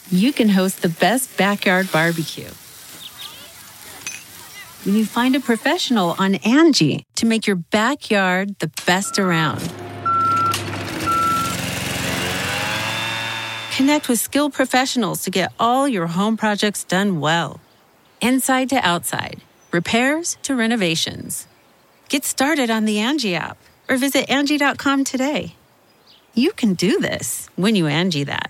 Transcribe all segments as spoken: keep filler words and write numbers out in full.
you can host the best backyard barbecue. When you find a professional on Angie to make your backyard the best around. Connect with skilled professionals to get all your home projects done well. Inside to outside, repairs to renovations. Get started on the Angie app or visit Angie dot com today. You can do this when you Angie that.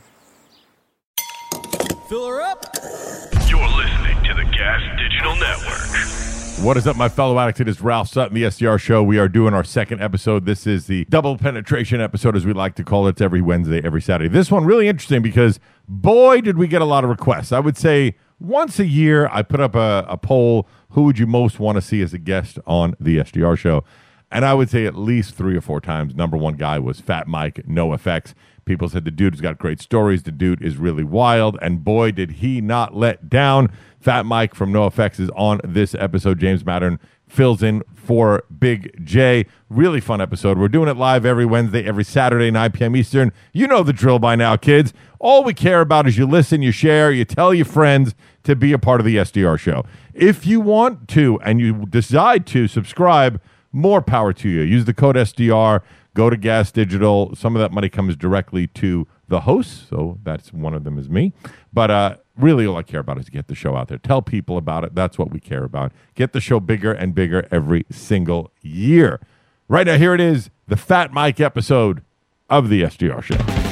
Fill her up. You're listening to the Gas Digital Network. What is up, my fellow addicts? It is Ralph Sutton, the S D R Show. We are doing our second episode. This is the double penetration episode, as we like to call it. It's every Wednesday, every Saturday. This one really interesting because, boy, did we get a lot of requests. I would say once a year, I put up a, a poll, who would you most want to see as a guest on the S D R Show? And I would say at least three or four times, number one guy was Fat Mike, NoFX. People said the dude has got great stories. The dude is really wild. And boy, did he not let down. Fat Mike from NoFX is on this episode. James Mattern fills in for Big J. Really fun episode. We're doing it live every Wednesday, every Saturday, nine p.m. Eastern. You know the drill by now, kids. All we care about is you listen, you share, you tell your friends to be a part of the S D R Show. If you want to and you decide to subscribe, more power to you. Use the code S D R. Go to Gas Digital. Some of that money comes directly to the hosts, so that's one of them is me. But uh, really all I care about is to get the show out there. Tell people about it. That's what we care about. Get the show bigger and bigger every single year. Right now, here it is, the Fat Mike episode of the S D R Show.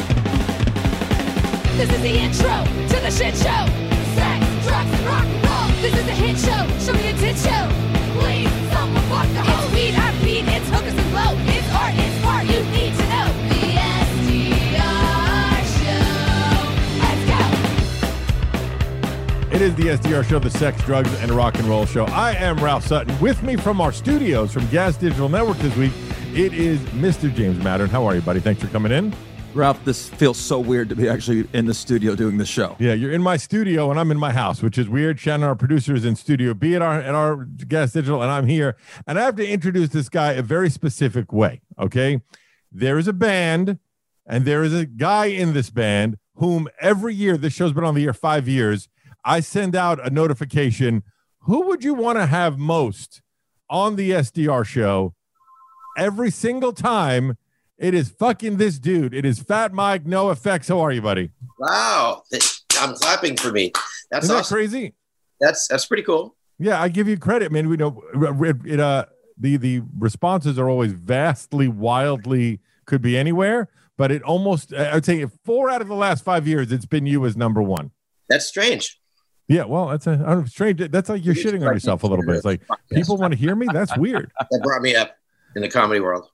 This is the intro to the shit show. Sex, drugs, and rock and roll. This is the hit show. Show me a tit show. Please, someone walk the hole. It's weed, I beat, it's hookers and blow. It's art, it's smart, you need to know. The S D R Show. Let's go. It is the S D R Show, the sex, drugs, and rock and roll show. I am Ralph Sutton. With me from our studios from Gas Digital Network this week, it is Mister James Mattern. How are you, buddy? Thanks for coming in. Ralph, this feels so weird to be actually in the studio doing this show. Yeah, you're in my studio and I'm in my house, which is weird. Shannon, our producer, is in studio B at our at our Gas Digital, and I'm here. And I have to introduce this guy a very specific way, okay? There is a band, and there is a guy in this band whom every year, this show's been on the air five years, I send out a notification. Who would you want to have most on the S D R Show? Every single time, it is fucking this dude. It is Fat Mike, NoFX. How are you, buddy? Wow. I'm clapping for me. That's Isn't awesome. that crazy? That's that's pretty cool. Yeah, I give you credit, man. We know it, it, uh, the, the responses are always vastly, wildly, could be anywhere, but it almost, I would say four out of the last five years, it's been you as number one. That's strange. Yeah, well, that's a I don't know, strange. That's like you're shitting on yourself a little bit. It's like, people want to hear me? That's weird. That brought me up in the comedy world.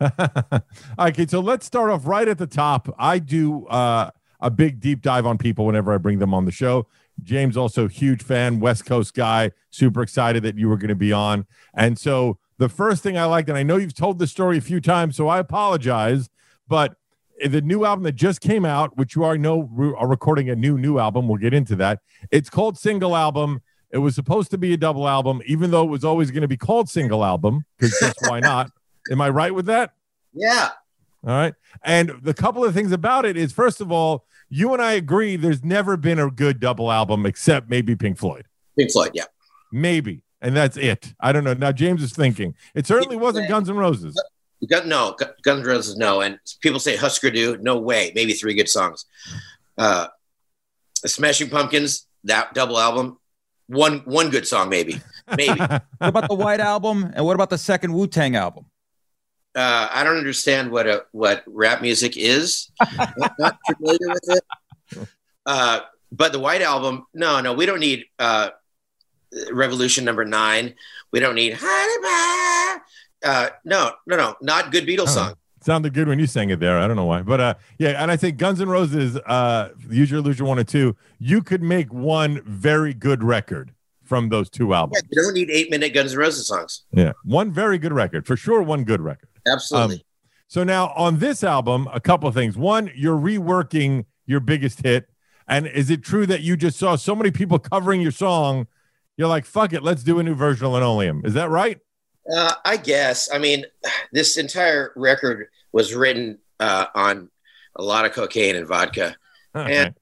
Okay, so let's start off right at the top. I do uh, a big deep dive on people whenever I bring them on the show. James, also huge fan, West Coast guy, super excited that you were going to be on. And so the first thing I liked, and I know you've told this story a few times, so I apologize, but the new album that just came out, which you already know are recording a new, new album, we'll get into that. It's called Single Album. It was supposed to be a double album, even though it was always going to be called Single Album, because just why not? Am I right with that? Yeah. All right. And the couple of things about it is, first of all, you and I agree there's never been a good double album except maybe Pink Floyd. Pink Floyd, yeah. Maybe. And that's it. I don't know. Now, James is thinking. It certainly wasn't Guns N' Roses. Gun, no, Guns N' Roses, no. And people say Husker Du, no way. Maybe three good songs. Uh, Smashing Pumpkins, that double album, one one good song, maybe. Maybe. What about the White Album? And what about the second Wu-Tang album? Uh, I don't understand what a, what rap music is. I'm not familiar with it. Uh, but the White Album, no, no, we don't need uh, Revolution Number Nine. We don't need uh, no, no, no, not good Beatles song. It sounded good when you sang it there. I don't know why, but uh, yeah. And I think Guns N' Roses, uh, Use Your Illusion one and two, you could make one very good record from those two albums. Yeah, you don't need eight minute Guns N' Roses songs. Yeah, one very good record for sure. One good record. Absolutely. Um, so now on this album, a couple of things. One, you're reworking your biggest hit. And is it true that you just saw so many people covering your song? You're like, fuck it, let's do a new version of Linoleum. Is that right? Uh, I guess. I mean, this entire record was written uh, on a lot of cocaine and vodka. Okay. And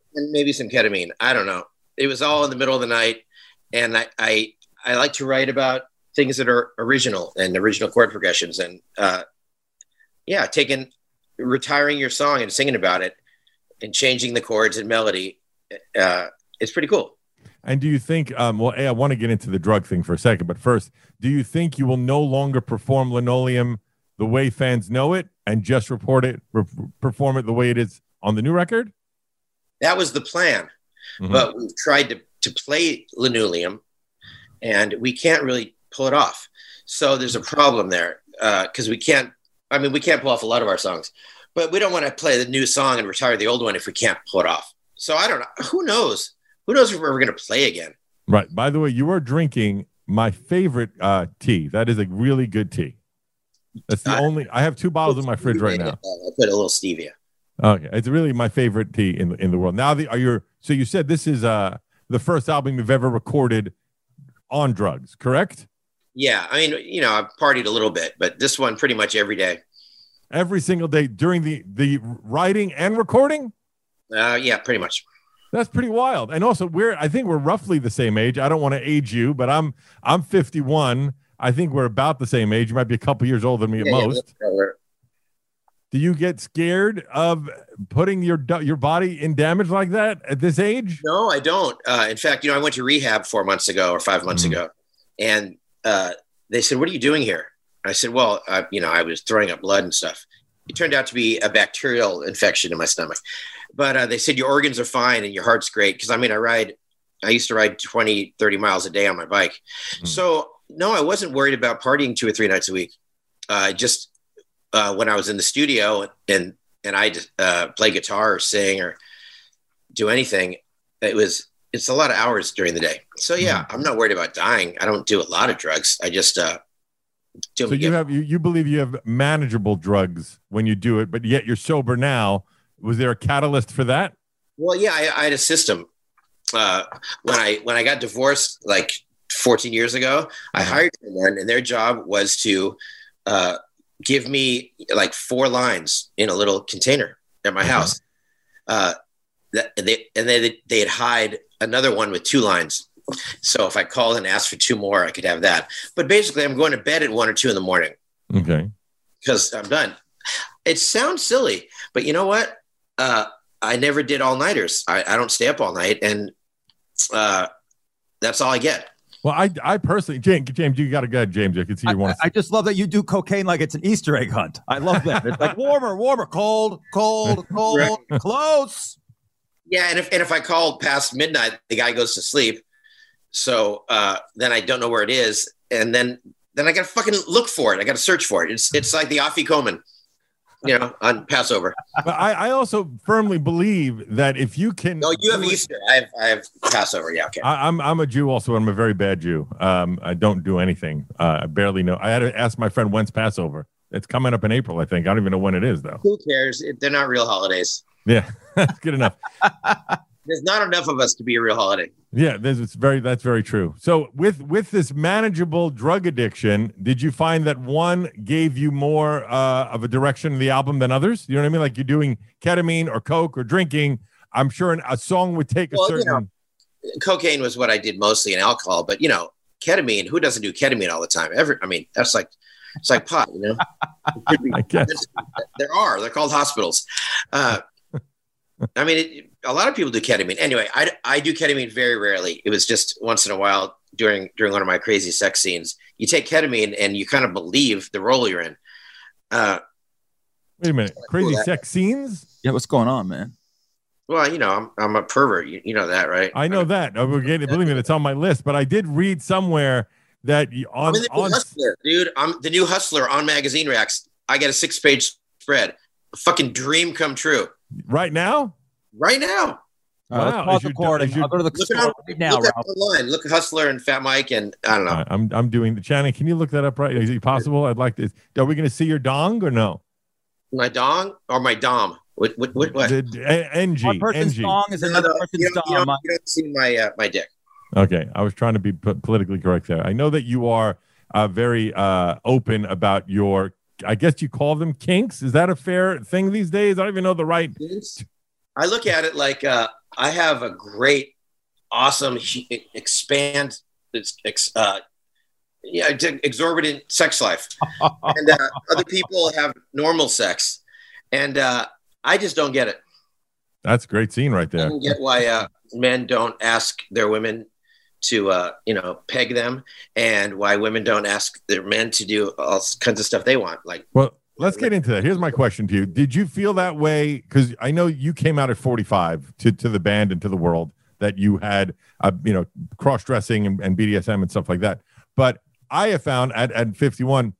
and maybe some ketamine. I don't know. It was all in the middle of the night, and I I, I like to write about things that are original and original chord progressions, and uh, yeah, taking retiring your song and singing about it, and changing the chords and melody. Uh, it's pretty cool. And do you think? Um, well, A, I want to get into the drug thing for a second, but first, do you think you will no longer perform Linoleum the way fans know it, and just report it, re- perform it the way it is on the new record? That was the plan, mm-hmm. but we've tried to, to play Linoleum, and we can't really pull it off. So there's a problem there because uh, we can't. I mean, we can't pull off a lot of our songs, but we don't want to play the new song and retire the old one if we can't pull it off. So I don't know. Who knows? Who knows if we're ever going to play again? Right. By the way, you are drinking my favorite uh, tea. That is a really good tea. That's the uh, only. I have two bottles in my fridge right now. I put a little stevia. Okay, it's really my favorite tea in in the world. Now, the are you? So you said this is uh the first album you've ever recorded on drugs, correct? Yeah, I mean, you know, I've partied a little bit, but this one pretty much every day. Every single day during the the writing and recording. Uh, yeah, pretty much. That's pretty wild. And also, we're I think we're roughly the same age. I don't want to age you, but I'm I'm fifty-one. I think we're about the same age. You might be a couple years older than me at yeah, most. Yeah, do you get scared of putting your your body in damage like that at this age? No, I don't. Uh, in fact, you know, I went to rehab four months ago or five months mm-hmm. ago, and uh, they said, "What are you doing here?" I said, "Well, uh, you know, I was throwing up blood and stuff." It turned out to be a bacterial infection in my stomach, but uh, they said your organs are fine and your heart's great. Because I mean, I ride, I used to ride twenty, thirty miles a day on my bike, mm-hmm. so no, I wasn't worried about partying two or three nights a week. Uh, just Uh, when I was in the studio and and I uh, play guitar or sing or do anything, it was it's a lot of hours during the day. So yeah, I'm not worried about dying. I don't do a lot of drugs. I just uh, do. So you have you, you believe you have manageable drugs when you do it, but yet you're sober now. Was there a catalyst for that? Well, yeah, I, I had a system. Uh, when I when I got divorced like fourteen years ago, I hired someone, and their job was to uh, give me like four lines in a little container at my house. Uh, that they, and they, they'd hide another one with two lines. So if I called and asked for two more, I could have that. But basically I'm going to bed at one or two in the morning. Okay. Because I'm done. It sounds silly, but you know what? Uh, I never did all nighters. I, I don't stay up all night, and uh, that's all I get. Well, I, I personally, James, James, you got to go, James. I can see you want to. I just love that you do cocaine like it's an Easter egg hunt. I love that. It's like warmer, warmer, cold, cold, cold, right. Close. Yeah, and if and if I call past midnight, the guy goes to sleep. So uh, then I don't know where it is, and then then I got to fucking look for it. I got to search for it. It's it's like the Afikoman, you know, on Passover. But I, I also firmly believe that if you can, no, you have Easter. I have I have Passover. Yeah, okay. I, I'm I'm a Jew also. I'm a very bad Jew. Um, I don't do anything. Uh, I barely know. I had to ask my friend when's Passover. It's coming up in April, I think. I don't even know when it is though. Who cares? They're not real holidays. Yeah, that's good enough. There's not enough of us to be a real holiday. Yeah, it's very that's very true. So with with this manageable drug addiction, did you find that one gave you more uh, of a direction in the album than others? You know what I mean? Like you're doing ketamine or coke or drinking. I'm sure an, a song would take well, a certain. You know, cocaine was what I did mostly, and alcohol. But you know, ketamine. Who doesn't do ketamine all the time? Every. I mean, that's like it's like pot. You know, be, I guess. There are. They're called hospitals. Uh, I mean, it, a lot of people do ketamine. Anyway, I, I do ketamine very rarely. It was just once in a while during during one of my crazy sex scenes. You take ketamine and you kind of believe the role you're in. Uh, Wait a minute, crazy sex scenes? Yeah, what's going on, man? Well, you know, I'm I'm a pervert. You, you know that, right? I know that. I mean, believe me, it's on my list. But I did read somewhere that you, on, I'm the new on Hustler, dude. I'm the new Hustler on magazine racks. I get a six page spread. A fucking dream come true. Right now? Right now. Wow. Pause recording. I'll go to the look store right now, look Ralph. Online. Look at Hustler and Fat Mike and I don't know. Right, I'm I'm doing the Channing. Can you look that up right? Is it possible? I'd like to. Are we going to see your dong or no? My dong or my dom? What what what? what? The, N G. One person's N G. dong is another no, no, person's you don't, dong. You don't, you don't see my uh, my dick. Okay, I was trying to be p- politically correct there. I know that you are uh, very uh, open about your. I guess you call them kinks. Is that a fair thing these days? I don't even know the right. Kinks? I look at it like uh, I have a great, awesome, expand, uh, yeah, exorbitant sex life, and uh, other people have normal sex, and uh, I just don't get it. That's a great scene right there. I don't get why uh, men don't ask their women to, uh, you know, peg them, and why women don't ask their men to do all kinds of stuff they want. Like, well, let's get into that. Here's my question to you. Did you feel that way? Because I know you came out at forty-five to, to the band and to the world that you had, uh, you know, cross-dressing and, and B D S M and stuff like that. But I have found at, at fifty-one,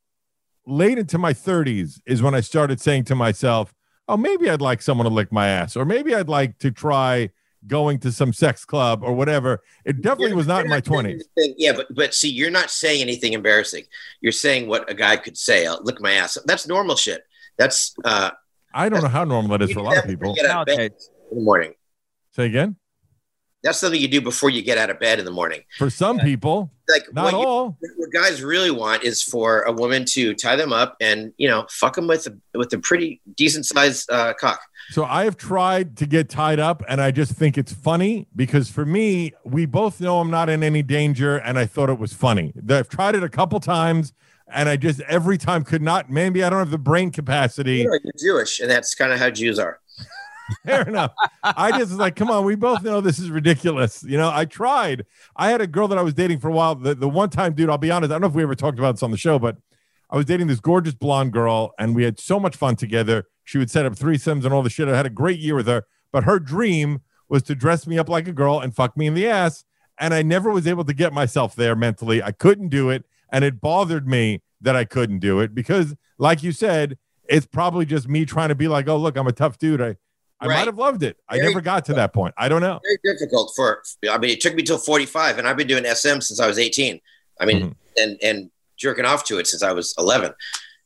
late into my thirties is when I started saying to myself, oh, maybe I'd like someone to lick my ass, or maybe I'd like to try going to some sex club or whatever. It definitely you're, was not you're in my not twenties. Yeah, but but see, you're not saying anything embarrassing. You're saying what a guy could say. I'll lick my ass. That's normal shit. That's uh I don't know how normal that is for a lot of people. Get out of bed in the morning. Say again? That's something you do before you get out of bed in the morning. For some people, like not what all. You, what guys really want is for a woman to tie them up and, you know, fuck them with a, with a pretty decent sized uh, cock. So I have tried to get tied up, and I just think it's funny because for me, we both know I'm not in any danger, and I thought it was funny. I've tried it a couple times, and I just every time could not. Maybe I don't have the brain capacity. You know, you're Jewish, and that's kind of how Jews are. Fair enough. I just was like, come on, we both know this is ridiculous. You know, I tried. I had a girl that I was dating for a while. The, the one time, dude, I'll be honest, I don't know if we ever talked about this on the show, but I was dating this gorgeous blonde girl, and we had so much fun together. She would set up threesomes and all the shit. I had a great year with her, but her dream was to dress me up like a girl and fuck me in the ass, and I never was able to get myself there mentally. I couldn't do it, and it bothered me that I couldn't do it because, like you said, it's probably just me trying to be like, oh, look, I'm a tough dude. I I Right. might have loved it. I Very never got to that point. I don't know. Very difficult for, I mean, it took me till forty-five, and I've been doing S M since I was eighteen. I mean, Mhm. and, and jerking off to it since I was eleven.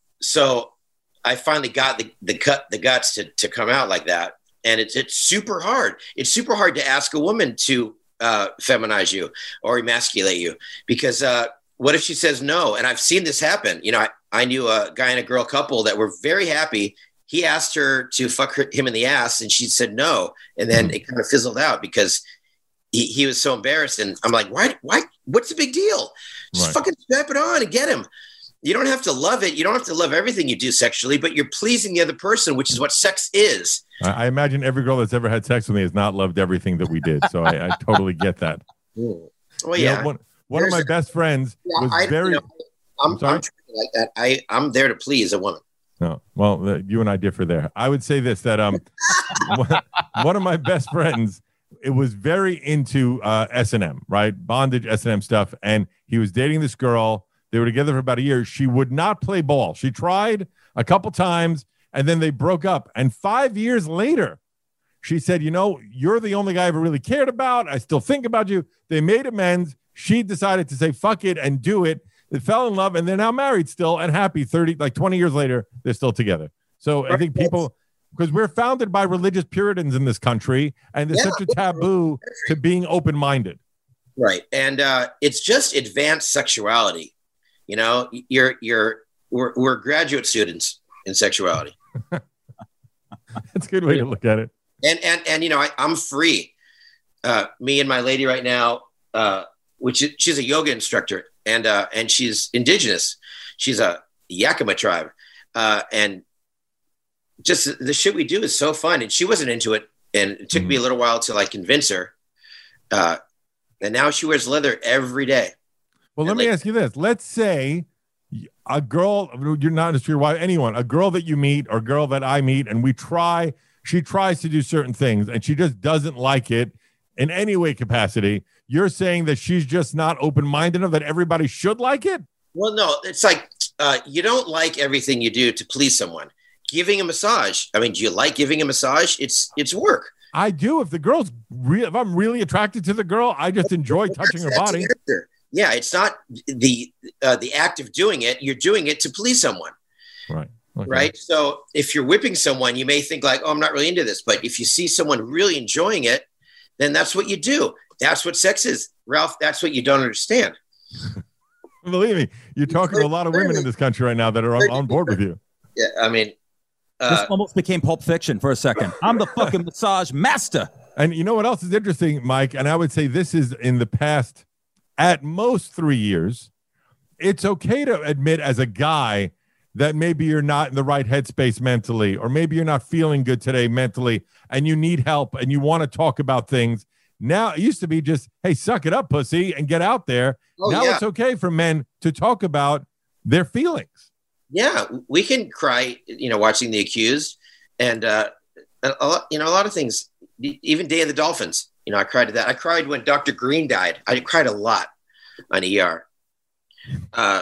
So I finally got the, the cut, the guts to, to come out like that. And it's, it's super hard. It's super hard to ask a woman to uh, feminize you or emasculate you because uh, what if she says no? And I've seen this happen. You know, I, I knew a guy and a girl couple that were very happy. He asked her to fuck her, him in the ass, and she said no. And then it kind of fizzled out because he, he was so embarrassed. And I'm like, why? Why? What's the big deal? Just Right. fucking strap it on and get him. You don't have to love it. You don't have to love everything you do sexually, but you're pleasing the other person, which is what sex is. I, I imagine every girl that's ever had sex with me has not loved everything that we did. So I, I totally get that. Well, You know, yeah. one one of my best friends Yeah, was I, very. you know, I'm, I'm sorry? I'm like that. I, I'm there to please a woman. No, well, uh, you and I differ there. I would say this that um, one, one of my best friends, it was very into uh, S and M, right? Bondage, S and M stuff, and he was dating this girl. They were together for about a year. She would not play ball. She tried a couple times, and then they broke up. And five years later, she said, "You know, you're the only guy I ever really cared about. I still think about you." They made amends. She decided to say fuck it and do it. They fell in love, and they're now married still and happy. thirty, like twenty years later, they're still together. So I think people, because we're founded by religious Puritans in this country, and there's Yeah. such a taboo to being open-minded. Right. And uh, it's just advanced sexuality. You know, you're, you're, we're, we're graduate students in sexuality. That's a good way to look at it. And, and, and, you know, I, I'm free. Uh, me and my lady right now, uh, which is, she's a yoga instructor and, uh, and she's indigenous. She's a Yakima tribe. Uh, and just the shit we do is so fun. And she wasn't into it. And it took Mhm. me a little while to like convince her. Uh, and now she wears leather every day. Well, let And me like- ask you this. Let's say a girl, you're not just your wife, anyone, a girl that you meet or girl that I meet, and we try, she tries to do certain things and she just doesn't like it in any way capacity. You're saying that she's just not open-minded enough that everybody should like it? Well, no, it's like uh, you don't like everything you do to please someone. Giving a massage. I mean, do you like giving a massage? It's it's work. I do. If the girl's real, if I'm really attracted to the girl, I just enjoy touching her That's body. the answer. Yeah, it's not the uh, the act of doing it. You're doing it to please someone, Right. Okay. right? So if you're whipping someone, you may think like, "Oh, I'm not really into this." But if you see someone really enjoying it, then that's what you do. That's what sex is, Ralph. That's what you don't understand. Believe me, you're talking to a lot of women in this country right now that are on, on board with you. Yeah, I mean, Uh, this almost became Pulp Fiction for a second. I'm the fucking massage master. And you know what else is interesting, Mike? And I would say this is in the past, at most three years. It's okay to admit as a guy that maybe you're not in the right headspace mentally, or maybe you're not feeling good today mentally, and you need help and you want to talk about things. Now, it used to be just, hey, suck it up, pussy, and get out there. Oh, now yeah. it's okay for men to talk about their feelings. Yeah, we can cry, you know, watching The Accused, and uh, a, a lot, you know, a lot of things. Even Day of the Dolphins, you know, I cried at that. I cried when Doctor Green died. I cried a lot on E R. Uh,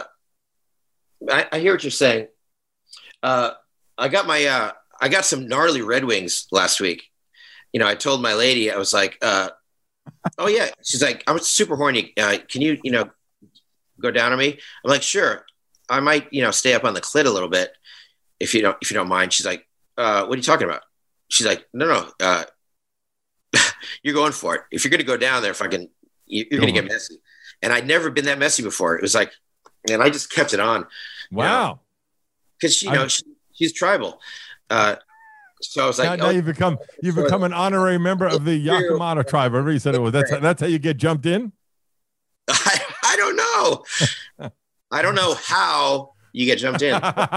I, I hear what you're saying. Uh, I got my, uh, I got some gnarly Red Wings last week. You know, I told my lady, I was like, uh, oh yeah. She's like, I'm super horny. Uh, can you, you know, go down on me? I'm like, sure. I might, you know, stay up on the clit a little bit if you don't, if you don't mind. She's like, uh, what are you talking about? She's like, no, no, uh, you're going for it. If you're going to go down there, fucking, you're going to get messy. And I'd never been that messy before. It was like, and I just kept it on. Wow. Because, you know, you know she, she's tribal. Uh, so I was like, now, now oh, you've become, you've so become an honorary member of the Yakimana tribe. Whatever you said it was. That's, that's how you get jumped in? I, I don't know. I don't know how you get jumped in.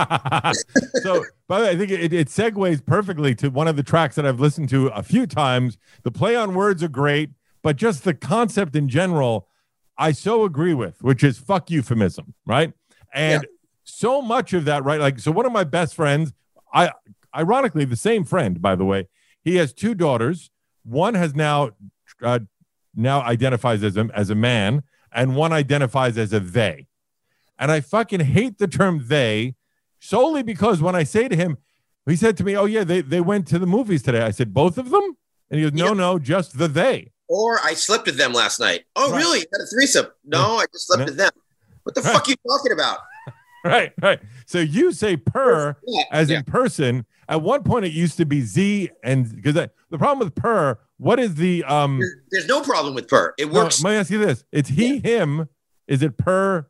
So, by the way, I think it, it segues perfectly to one of the tracks that I've listened to a few times. The play on words are great, but just the concept in general, I so agree with, which is fuck euphemism, right? And yeah. so much of that, right? Like, so one of my best friends, I ironically, the same friend, by the way, he has two daughters. One has now uh, now identifies as a, as a man, and one identifies as a they. And I fucking hate the term they solely because when I say to him, he said to me, oh, yeah, they, they went to the movies today. I said, both of them? And he goes, no, yeah. no, just the they. Or I slept with them last night. Oh, right. Really? You had a threesome? No, I just slept yeah. with them. What the right. fuck are you talking about? Right, right. So you say per yeah. as yeah. in person. At one point, it used to be Z, and because the problem with per, what is the um? There's, there's no problem with per. It works. No, let me ask you this: it's he, yeah. him. Is it per?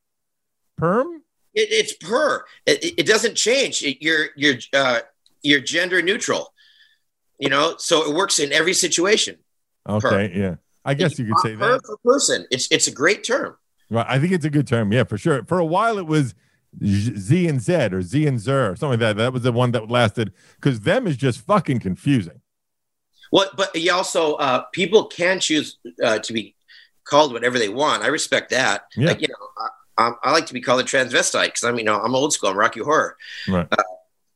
Perm? It, it's per. It, it doesn't change. It, you're you're uh, you're gender neutral. You know, so it works in every situation. Okay, per. yeah. I guess it's you could say per that. Per person. It's it's a great term. Right. I think it's a good term. Yeah, for sure. For a while, it was Z and Z or Z and Zer or something like that. That was the one that lasted because them is just fucking confusing. Well, but you also uh, people can choose uh, to be called whatever they want. I respect that. Yeah. Like, you know, I, I like to be called a transvestite because I'm, you know, I'm old school. I'm Rocky Horror. Right. Uh,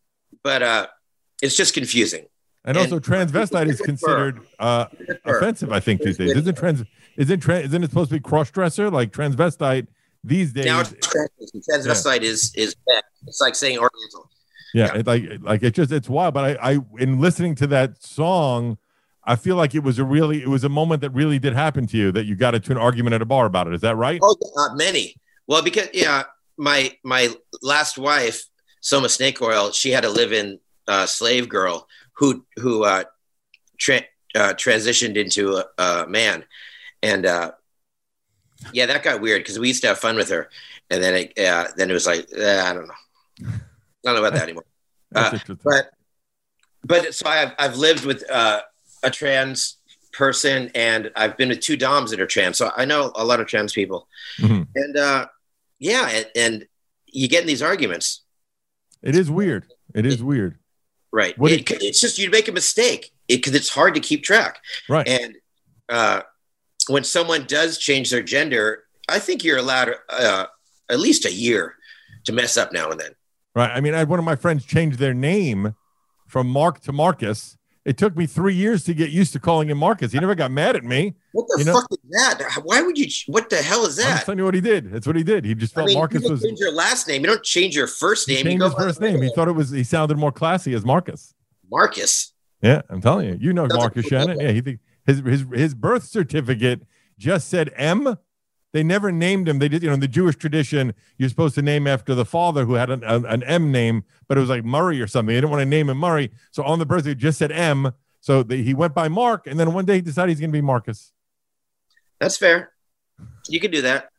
but uh, it's just confusing. And, and also, transvestite is considered uh, offensive, I think, these days. Isn't trans? Isn't trans? Isn't it supposed to be cross-dresser like transvestite these days? Now it's transvestite yeah. is is bad. It's like saying Oriental. Yeah, yeah. It, like like it's just it's wild. But I, I in listening to that song, I feel like it was a really it was a moment that really did happen to you that you got into an argument at a bar about it. Is that right? Oh, uh, many. Well, because yeah, my my last wife, Soma Snake Oil, she had a live-in uh, slave girl who who uh, tra- uh, transitioned into a, a man, and uh, yeah, that got weird because we used to have fun with her, and then it uh, then it was like eh, I don't know, I don't know about that anymore. Uh, but but so I've I've lived with uh, a trans person, and I've been with two doms that are trans, so I know a lot of trans people, mm-hmm. and uh, yeah, and, and you get in these arguments. It is weird. It is it, weird. Right. It, it, it's just you make a mistake because it, it's hard to keep track. Right. And uh, when someone does change their gender, I think you're allowed uh, at least a year to mess up now and then. Right. I mean, I had one of my friends change their name from Mark to Marcus. It took me three years to get used to calling him Marcus. He never got mad at me. What the you fuck know? is that? Why would you? What the hell is that? I'm telling you what he did. That's what he did. He just felt I mean, Marcus you was. Change your last name. You don't change your first name. He changed you his first name. He thought it was. He sounded more classy as Marcus. Marcus. Yeah, I'm telling you. You know That's Marcus Shannon. Yeah, he think his his his birth certificate just said M. They never named him. They did, you know, in the Jewish tradition, you're supposed to name after the father who had an, an, an M name, but it was like Murray or something. They didn't want to name him Murray, so on the birth certificate it just said M. So the, he went by Mark, and then one day he decided he's going to be Marcus. That's fair. You can do that.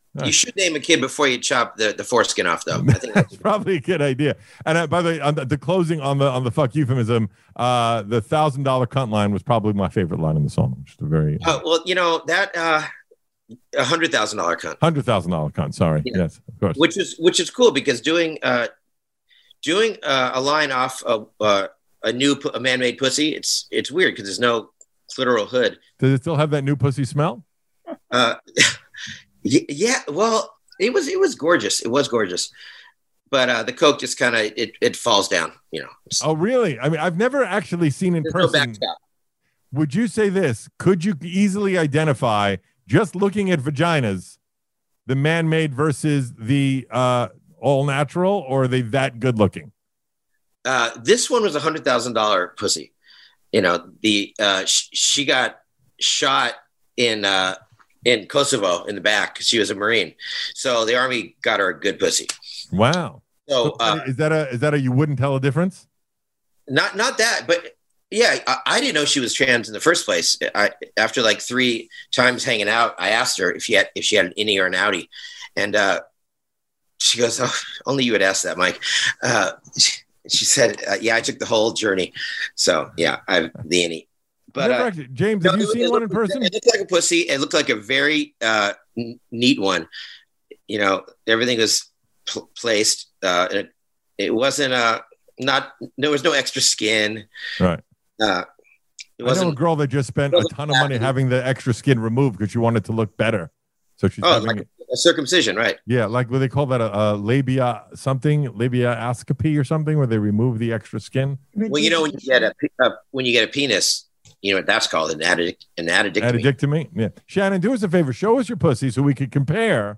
You should name a kid before you chop the, the foreskin off, though. I think that's probably a good idea. And uh, by the way, on the, the closing on the on the fuck euphemism, uh, the thousand dollar cunt line was probably my favorite line in the song. Just a very uh, uh, well, you know that uh, a hundred thousand dollar cunt, hundred thousand dollar cunt. Sorry, yeah. Yes, of course. Which is which is cool because doing uh, doing uh, a line off a uh, a new a man made pussy. It's it's weird because there's no clitoral hood. Does it still have that new pussy smell? Uh, Yeah, well, it was it was gorgeous. It was gorgeous, but uh, the coke just kind of it, it falls down, you know. Oh, really? I mean, I've never actually seen in There's person. No Would you say this? Could you easily identify just looking at vaginas, the man-made versus the uh, all-natural, or are they that good-looking? Uh, this one was a hundred thousand dollar pussy. You know, the uh, sh- she got shot in. Uh, in Kosovo in the back because she was a Marine. So the Army got her a good pussy. Wow. So uh, is that a is that a you wouldn't tell a difference? Not not that, but yeah, I, I didn't know she was trans in the first place. I after like three times hanging out, I asked her if she had if she had an innie or an outie, and uh, she goes, "Oh, only you would ask that, Mike." Uh, she, she said, uh, "Yeah, I took the whole journey." So yeah, I have the innie. But uh, actually, James, have no, you seen one in person? It looked like a pussy. It looked like a very uh, n- neat one. You know, everything was pl- placed. Uh, it, it wasn't uh, not. There was no extra skin. Right. Uh, it I know a girl that just spent a ton of money having the extra skin removed because she wanted to look better. So she's oh, having like a circumcision, right? Yeah, like what they call that a, a labia something, labiaoscopy or something, where they remove the extra skin. Well, you know, when you get a uh, when you get a penis. You know what that's called? An addict, an addictomy. Addictomy. Yeah. Shannon, do us a favor. Show us your pussy so we could compare.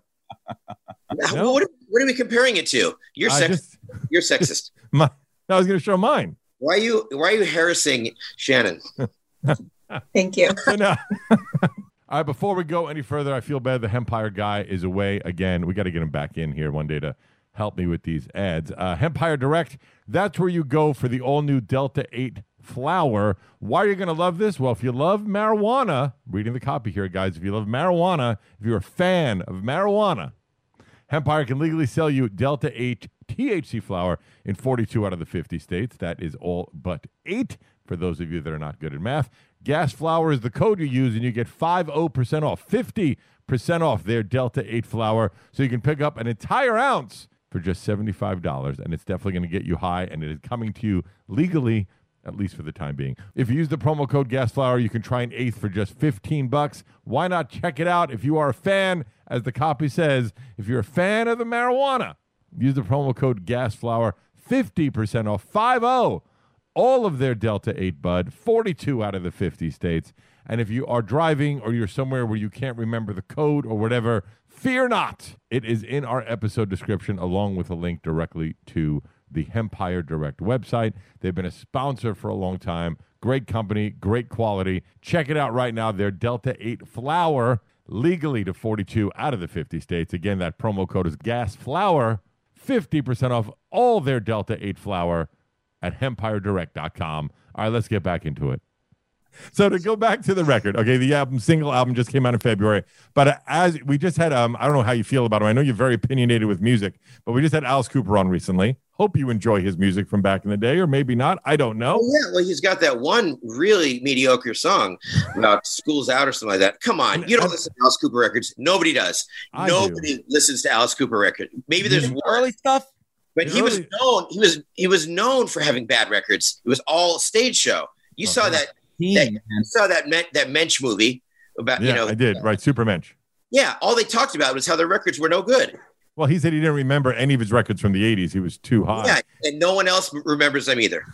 no? what, are, what are we comparing it to? You're sexist. Just, You're sexist. My, I was going to show mine. Why are you? Why are you harassing Shannon? Thank you. So now, all right. Before we go any further, I feel bad. The Hempire guy is away again. We got to get him back in here one day to help me with these ads. Uh, Hempire Direct. That's where you go for the all new Delta eight flower. Why are you going to love this? Well, if you love marijuana, reading the copy here, guys, if you love marijuana, if you're a fan of marijuana, Hempire can legally sell you Delta eight T H C flower in forty-two out of the fifty states. That is all but eight for those of you that are not good at math. Gas flower is the code you use, and you get fifty percent off, fifty percent off their Delta eight flower, so you can pick up an entire ounce for just seventy-five dollars, and it's definitely going to get you high, and it is coming to you legally, at least for the time being. If you use the promo code GasFlower, you can try an eighth for just fifteen bucks. Why not check it out if you are a fan, as the copy says, if you're a fan of the marijuana, use the promo code GasFlower, fifty percent off, five oh, all of their Delta eight bud, forty-two out of the fifty states. And if you are driving or you're somewhere where you can't remember the code or whatever, fear not. It is in our episode description along with a link directly to the Hempire Direct website. They've been a sponsor for a long time. Great company, great quality. Check it out right now. Their Delta eight flower, legally to forty-two out of the fifty states. Again, that promo code is GasFlower, fifty percent off all their Delta eight flower at hempire direct dot com. All right, let's get back into it. So to go back to the record, okay, the album, single album just came out in February, but uh, as we just had, um, I don't know how you feel about him. I know you're very opinionated with music, but we just had Alice Cooper on recently. Hope you enjoy his music from back in the day, or maybe not. I don't know. Oh, yeah, well, he's got that one really mediocre song about School's Out or something like that. Come on, you don't I, listen to Alice Cooper records. Nobody does. I Nobody do. listens to Alice Cooper records. Maybe there's one. Early stuff. But he was known. He was he was known for having bad records. It was all stage show. You okay. saw that. That, you saw that men, that Mensch movie about yeah, you know I did right Super Mensch. Yeah, all they talked about was how their records were no good. Well, he said he didn't remember any of his records from the eighties. He was too high. Yeah, and no one else remembers them either.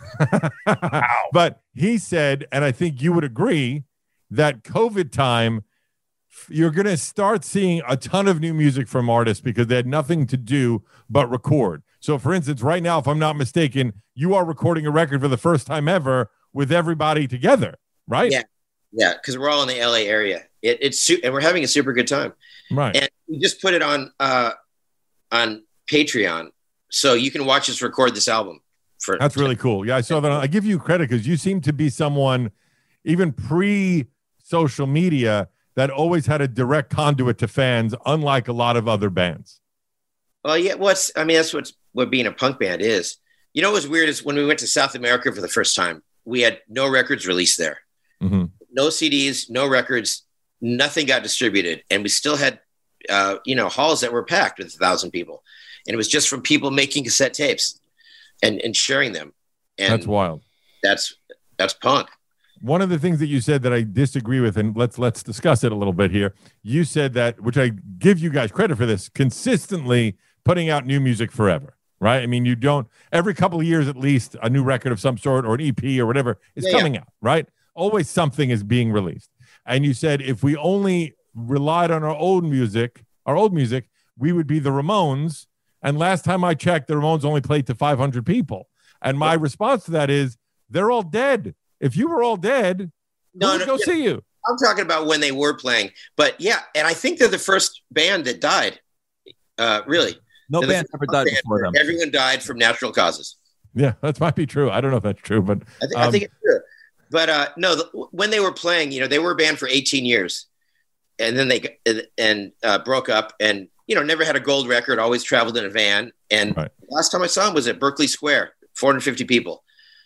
But he said, and I think you would agree, that COVID time, you're going to start seeing a ton of new music from artists because they had nothing to do but record. So, for instance, right now, if I'm not mistaken, you are recording a record for the first time ever with everybody together, right? Yeah, yeah, because we're all in the L A area. It, it's su- and we're having a super good time, right? And we just put it on uh, on Patreon, so you can watch us record this album. For that's really cool. Yeah, I saw that. I give you credit because you seem to be someone, even pre social media, that always had a direct conduit to fans, unlike a lot of other bands. Well, yeah, what's I mean, that's what's what being a punk band is. You know, what was weird is when we went to South America for the first time, we had no records released there, Mm-hmm. no C Ds, no records, nothing got distributed, and we still had, uh, you know, halls that were packed with a thousand people, and it was just from people making cassette tapes and and sharing them. And That's wild. That's that's punk. One of the things that you said that I disagree with, and let's let's discuss it a little bit here. You said that, which I give you guys credit for this, consistently putting out new music forever, right? I mean, you don't, every couple of years at least, a new record of some sort or an E P or whatever is Yeah, coming out, right? Always something is being released. And you said if we only relied on our old music, our old music, we would be the Ramones. And last time I checked, the Ramones only played to five hundred people. And my response to that is, they're all dead. If you were all dead, No, who would no, go yeah. see you? I'm talking about when they were playing, but yeah, and I think they're the first band that died. Uh, really, No They're the band first ever died band before where them. Everyone died from natural causes. Yeah, that might be true. I don't know if that's true, but I, th- um, I think it's true. But uh, no, the, when they were playing, you know, they were a band for eighteen years, and then they and, and uh, broke up, and you know, never had a gold record. Always traveled in a van. And Right. last time I saw them was at Berkeley Square, four hundred fifty people.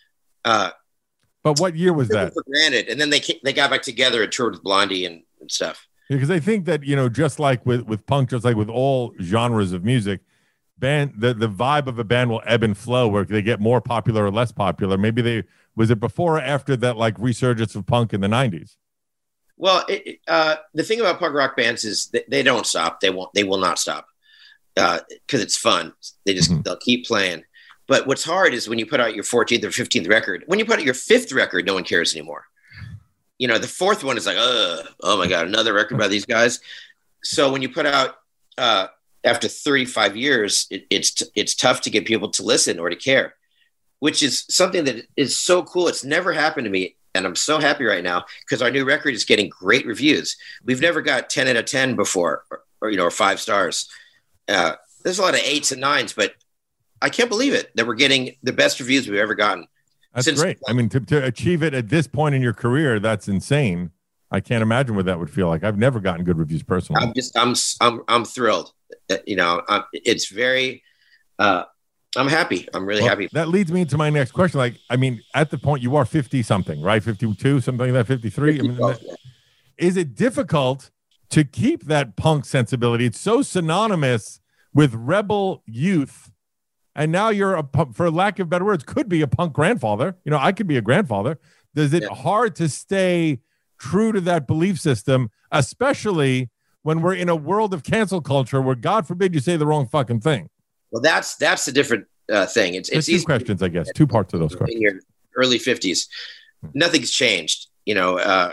Uh, but what year was took them that? for granted, and then they ca- they got back together and toured with Blondie and, and stuff. Because I think that, you know, just like with, with punk, just like with all genres of music, band the, the vibe of a band will ebb and flow where they get more popular or less popular. Maybe they was it before or after that like resurgence of punk in the nineties? Well, it, it, uh, the thing about punk rock bands is that they don't stop. They won't. They will not stop because it's fun. They just Mhm. they'll keep playing. But what's hard is when you put out your fourteenth or fifteenth record. When you put out your fifth record, no one cares anymore. You know, the fourth one is like, uh, oh my god, another record by these guys. So when you put out uh, after thirty-five years, it, it's t- it's tough to get people to listen or to care, which is something that is so cool. It's never happened to me. And I'm so happy right now because our new record is getting great reviews. We've never got ten out of ten before, or, or you know, or five stars. Uh, there's a lot of eights and nines, but I can't believe it that we're getting the best reviews we've ever gotten. That's Since- great. I mean, to, to achieve it at this point in your career, that's insane. I can't imagine what that would feel like. I've never gotten good reviews personally. I'm just, I'm, I'm, I'm thrilled. Uh, You know, I'm, it's very, uh, I'm happy. I'm really Well, happy. that leads me to my next question. Like, I mean, at the point you are fifty something, right? fifty-two, something like that, fifty-three. I mean, that- is it difficult to keep that punk sensibility? It's so synonymous with rebel youth. And now you're, a, pu- for lack of better words, could be a punk grandfather. You know, I could be a grandfather. Is it Yeah. hard to stay true to that belief system, especially when we're in a world of cancel culture where, God forbid, you say the wrong fucking thing? Well, that's, that's a different uh, thing. It's, There's it's two easy questions, I guess, two parts of those in questions. your early fifties. Nothing's changed. You know, uh,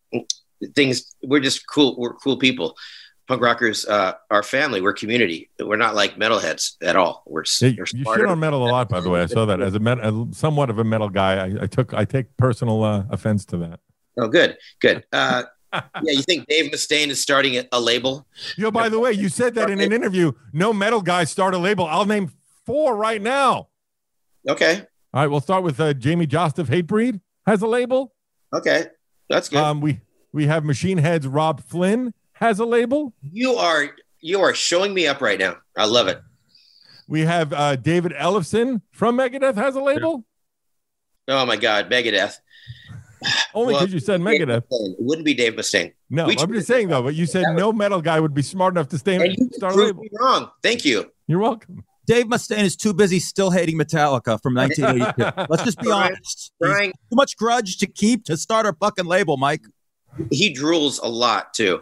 things, we're just cool. We're cool people. Punk rockers, uh, our family, we're community. We're not like metalheads at all. We're, s- Yeah, we're you shit smarter. on metal a lot, by the way. I saw that as a, met, a somewhat of a metal guy. I, I took I take personal uh, offense to that. Oh, good, good. Uh, yeah, you think Dave Mustaine is starting a, a label? Yo, by the way, you said that in an interview. No metal guys start a label. I'll name four right now. Okay, All right, we'll start with uh, Jamie Jost of Hatebreed has a label. okay, that's good. Um, we we have Machine Head's Rob Flynn has a label. you are you are showing me up right now. I love it. We have uh, David Ellefson from Megadeth has a label. Oh my God, Megadeth. Only Well, because you said Dave Megadeth. Mustaine. It wouldn't be Dave Mustaine. No, We- I'm just saying though. But you said no metal guy would be smart enough to stay And you start a proved label. me wrong. Thank you. You're welcome. Dave Mustaine is too busy still hating Metallica from nineteen eighty-two. Let's just be Brian- honest. He's Brian, too much grudge to keep to start a fucking label, Mike. he drools a lot too.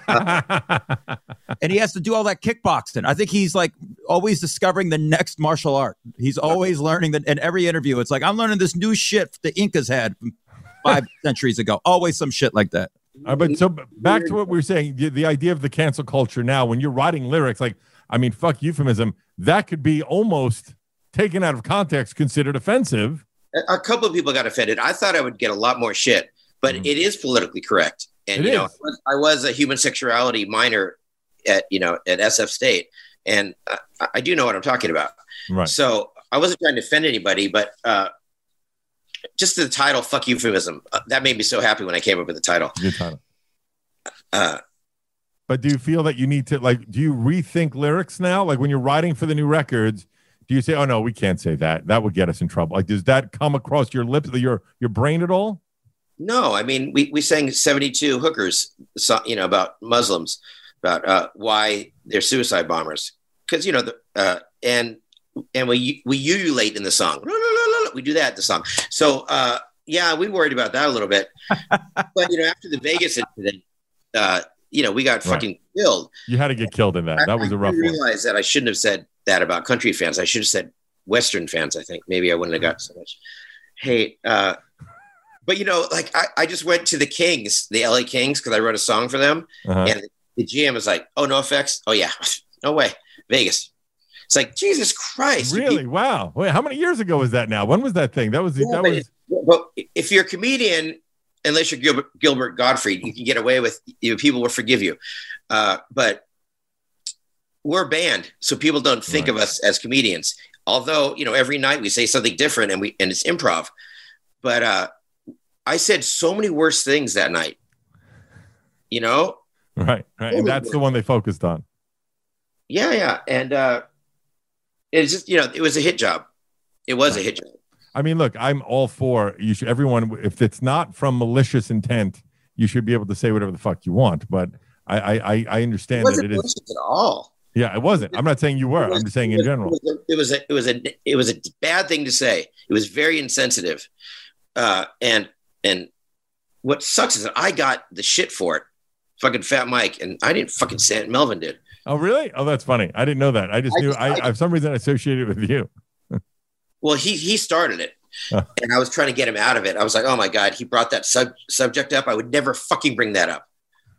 And he has to do all that kickboxing. I think he's like always discovering the next martial art. He's always learning that in every interview. It's like, I'm learning this new shit the Incas had from five centuries ago. Always some shit like that. Uh, but so b- back to what we were saying, the, the idea of the cancel culture now, when you're writing lyrics, like, I mean, fuck euphemism, that could be almost taken out of context, considered offensive. A, a couple of people got offended. I thought I would get a lot more shit, but Mhm. it is politically correct. And It you know, is. I was, I was a human sexuality minor at you know at S F State, and I, I do know what I'm talking about. Right. So I wasn't trying to offend anybody, but uh, just the title "fuck euphemism" uh, that made me so happy when I came up with the title. Good title. Uh, But do you feel that you need to, like, do you rethink lyrics now? Like when you're writing for the new records, do you say, oh, no, we can't say that. That would get us in trouble. Like, does that come across your lips, your your brain at all? no, I mean, we, we sang seventy-two hookers, so, you know, about Muslims, about uh, why they're suicide bombers. Because, you know, the, uh, and and we we ululate in the song. We do that in the song. So, uh, yeah, we worried about that a little bit. But, you know, after the Vegas incident, uh, you know, we got fucking right. killed. You had to get killed in that. That I, was a rough one. I realized that I shouldn't have said that about country fans. I should have said Western fans, I think. Maybe I wouldn't have got so much hate. Uh, but, you know, like I, I just went to the Kings, the L A Kings, because I wrote a song for them. Uh-huh. And the G M was like, oh, no effects? Oh, yeah. No way. Vegas. It's like, Jesus Christ. Really? Wow. Wait, how many years ago was that now? When was that thing? That was, yeah, that but, was. Well, if you're a comedian, unless you're Gilbert, Gilbert Gottfried, you can get away with, you know, people will forgive you. Uh, but we're a band, so people don't think right. of us as comedians. Although, you know, every night we say something different and we and it's improv. But uh, I said so many worse things that night. You know? Right, right. And that's the one they focused on. Yeah, yeah. And uh, it's just, you know, it was a hit job. It was right. a hit job. I mean, look, I'm all for you should everyone, if it's not from malicious intent, you should be able to say whatever the fuck you want. But I I, I understand it that it is at all. Yeah, it wasn't. I'm not saying you were. Was, I'm just saying in general. It was a it was a it was a bad thing to say. It was very insensitive. Uh, and and what sucks is that I got the shit for it. Fucking Fat Mike, and I didn't fucking say it. Melvin did. Oh, really? Oh, that's funny. I didn't know that. I just I knew just, I, I, for some reason I associated it with you. Well, he he started it, uh, and I was trying to get him out of it. I was like, oh my God, he brought that sub- subject up. I would never fucking bring that up.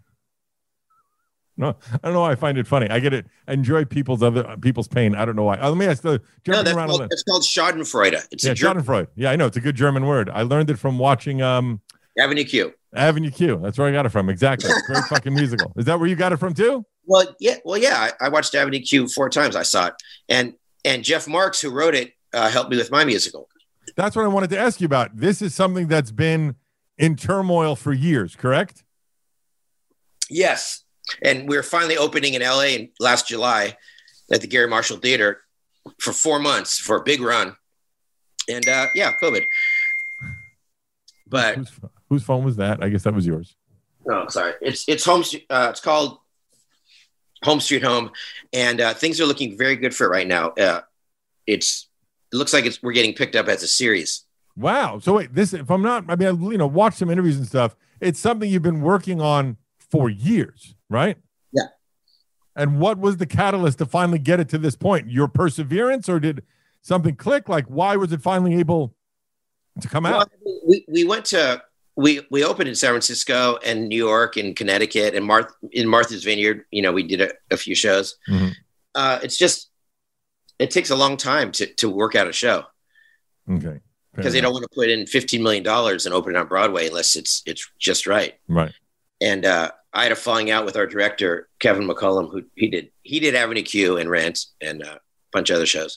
No, I don't know why I find it funny. I get it. I enjoy people's other people's pain. I don't know why. Oh, let me ask the jumping no, that's around called, a it's called Schadenfreude. It's yeah, a German- Schadenfreude. Yeah, I know. It's a good German word. I learned it from watching um, Avenue Q. Avenue Q. That's where I got it from. Exactly. Great fucking musical. Is that where you got it from too? Well, yeah. Well, yeah. I, I watched Avenue Q four times. I saw it, and and Jeff Marks, who wrote it, uh, helped me with my musical. That's what I wanted to ask you about. This is something that's been in turmoil for years, correct? Yes. And we're finally opening in L A in last July at the Gary Marshall Theater for four months for a big run. And uh, yeah, COVID. But whose, whose phone was that? I guess that was yours. No, sorry. It's it's home. Uh, it's called Home Street Home, and uh, things are looking very good for it right now. Uh, it's it looks like it's we're getting picked up as a series. Wow. So wait, this if I'm not, I mean, I, you know, watch some interviews and stuff. It's something you've been working on for years, right? Yeah. And what was the catalyst to finally get it to this point? Your perseverance, or did something click? Like, why was it finally able to come well, out? We we went to we we opened in San Francisco and New York and Connecticut and Marth in Martha's Vineyard. You know, we did a, a few shows. Mm-hmm. Uh, it's just it takes a long time to to work out a show. Okay. Because they don't want to put in fifteen million dollars and open it on Broadway unless it's it's just right. Right. And uh, I had a falling out with our director, Kevin McCullum, who he did he did Avenue Q and Rent and uh, a bunch of other shows.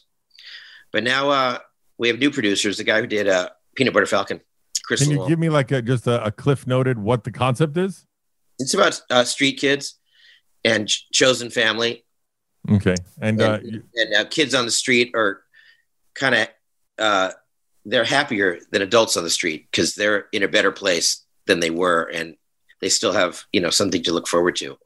But now uh, we have new producers. The guy who did uh, Peanut Butter Falcon, Chris. Can you Lowell. give me like a, just a, a cliff noted what the concept is? It's about uh, street kids and ch- chosen family. Okay, and and, uh, you- and uh, kids on the street are kind of uh, they're happier than adults on the street because they're in a better place than they were, and they still have, you know, something to look forward to,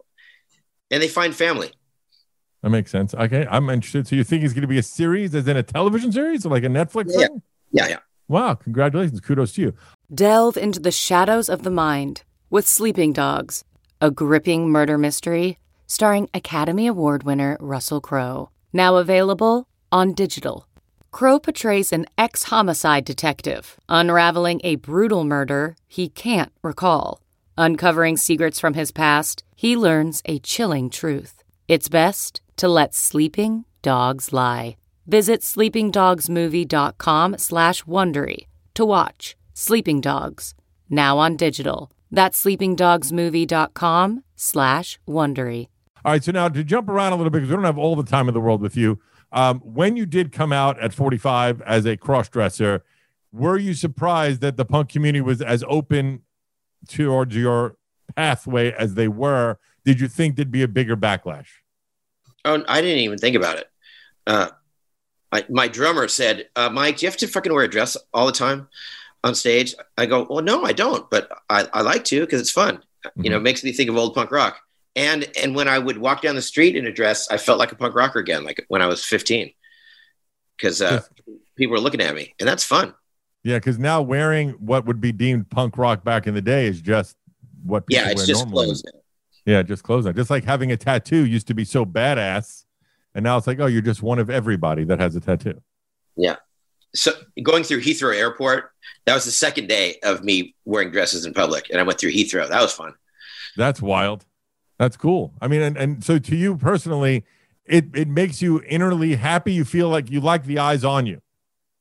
and they find family. That makes sense. Okay, I'm interested. So you think it's going to be a series, as in a television series, or like a Netflix yeah. thing? Yeah, yeah. Wow, congratulations. Kudos to you. Delve into the shadows of the mind with Sleeping Dogs, a gripping murder mystery starring Academy Award winner Russell Crowe. Now available on digital. Crowe portrays an ex-homicide detective unraveling a brutal murder he can't recall. Uncovering secrets from his past, he learns a chilling truth. It's best to let sleeping dogs lie. Visit sleepingdogsmovie.com slash Wondery to watch Sleeping Dogs, now on digital. That's sleepingdogsmovie.com slash Wondery. All right, so now to jump around a little bit, because we don't have all the time in the world with you, um, when you did come out at forty-five as a cross-dresser, were you surprised that the punk community was as open towards your pathway as they were, did you think there'd be a bigger backlash? Oh, I didn't even think about it. Uh, I, my drummer said, uh, Mike, do you have to fucking wear a dress all the time on stage? I go, well, no, I don't, but I, I like to because it's fun. Mm-hmm. You know, it makes me think of old punk rock. And and when I would walk down the street in a dress, I felt like a punk rocker again, like when I was fifteen, because uh, people were looking at me, and that's fun. Yeah, because now wearing what would be deemed punk rock back in the day is just what people yeah, it's wear just normally. clothes now. Yeah, just clothes now. Just like having a tattoo used to be so badass, and now it's like, oh, you're just one of everybody that has a tattoo. Yeah. So going through Heathrow Airport, that was the second day of me wearing dresses in public, and I went through Heathrow. That was fun. That's wild. That's cool. I mean, and, and so to you personally, it, it makes you innerly happy. You feel like you like the eyes on you.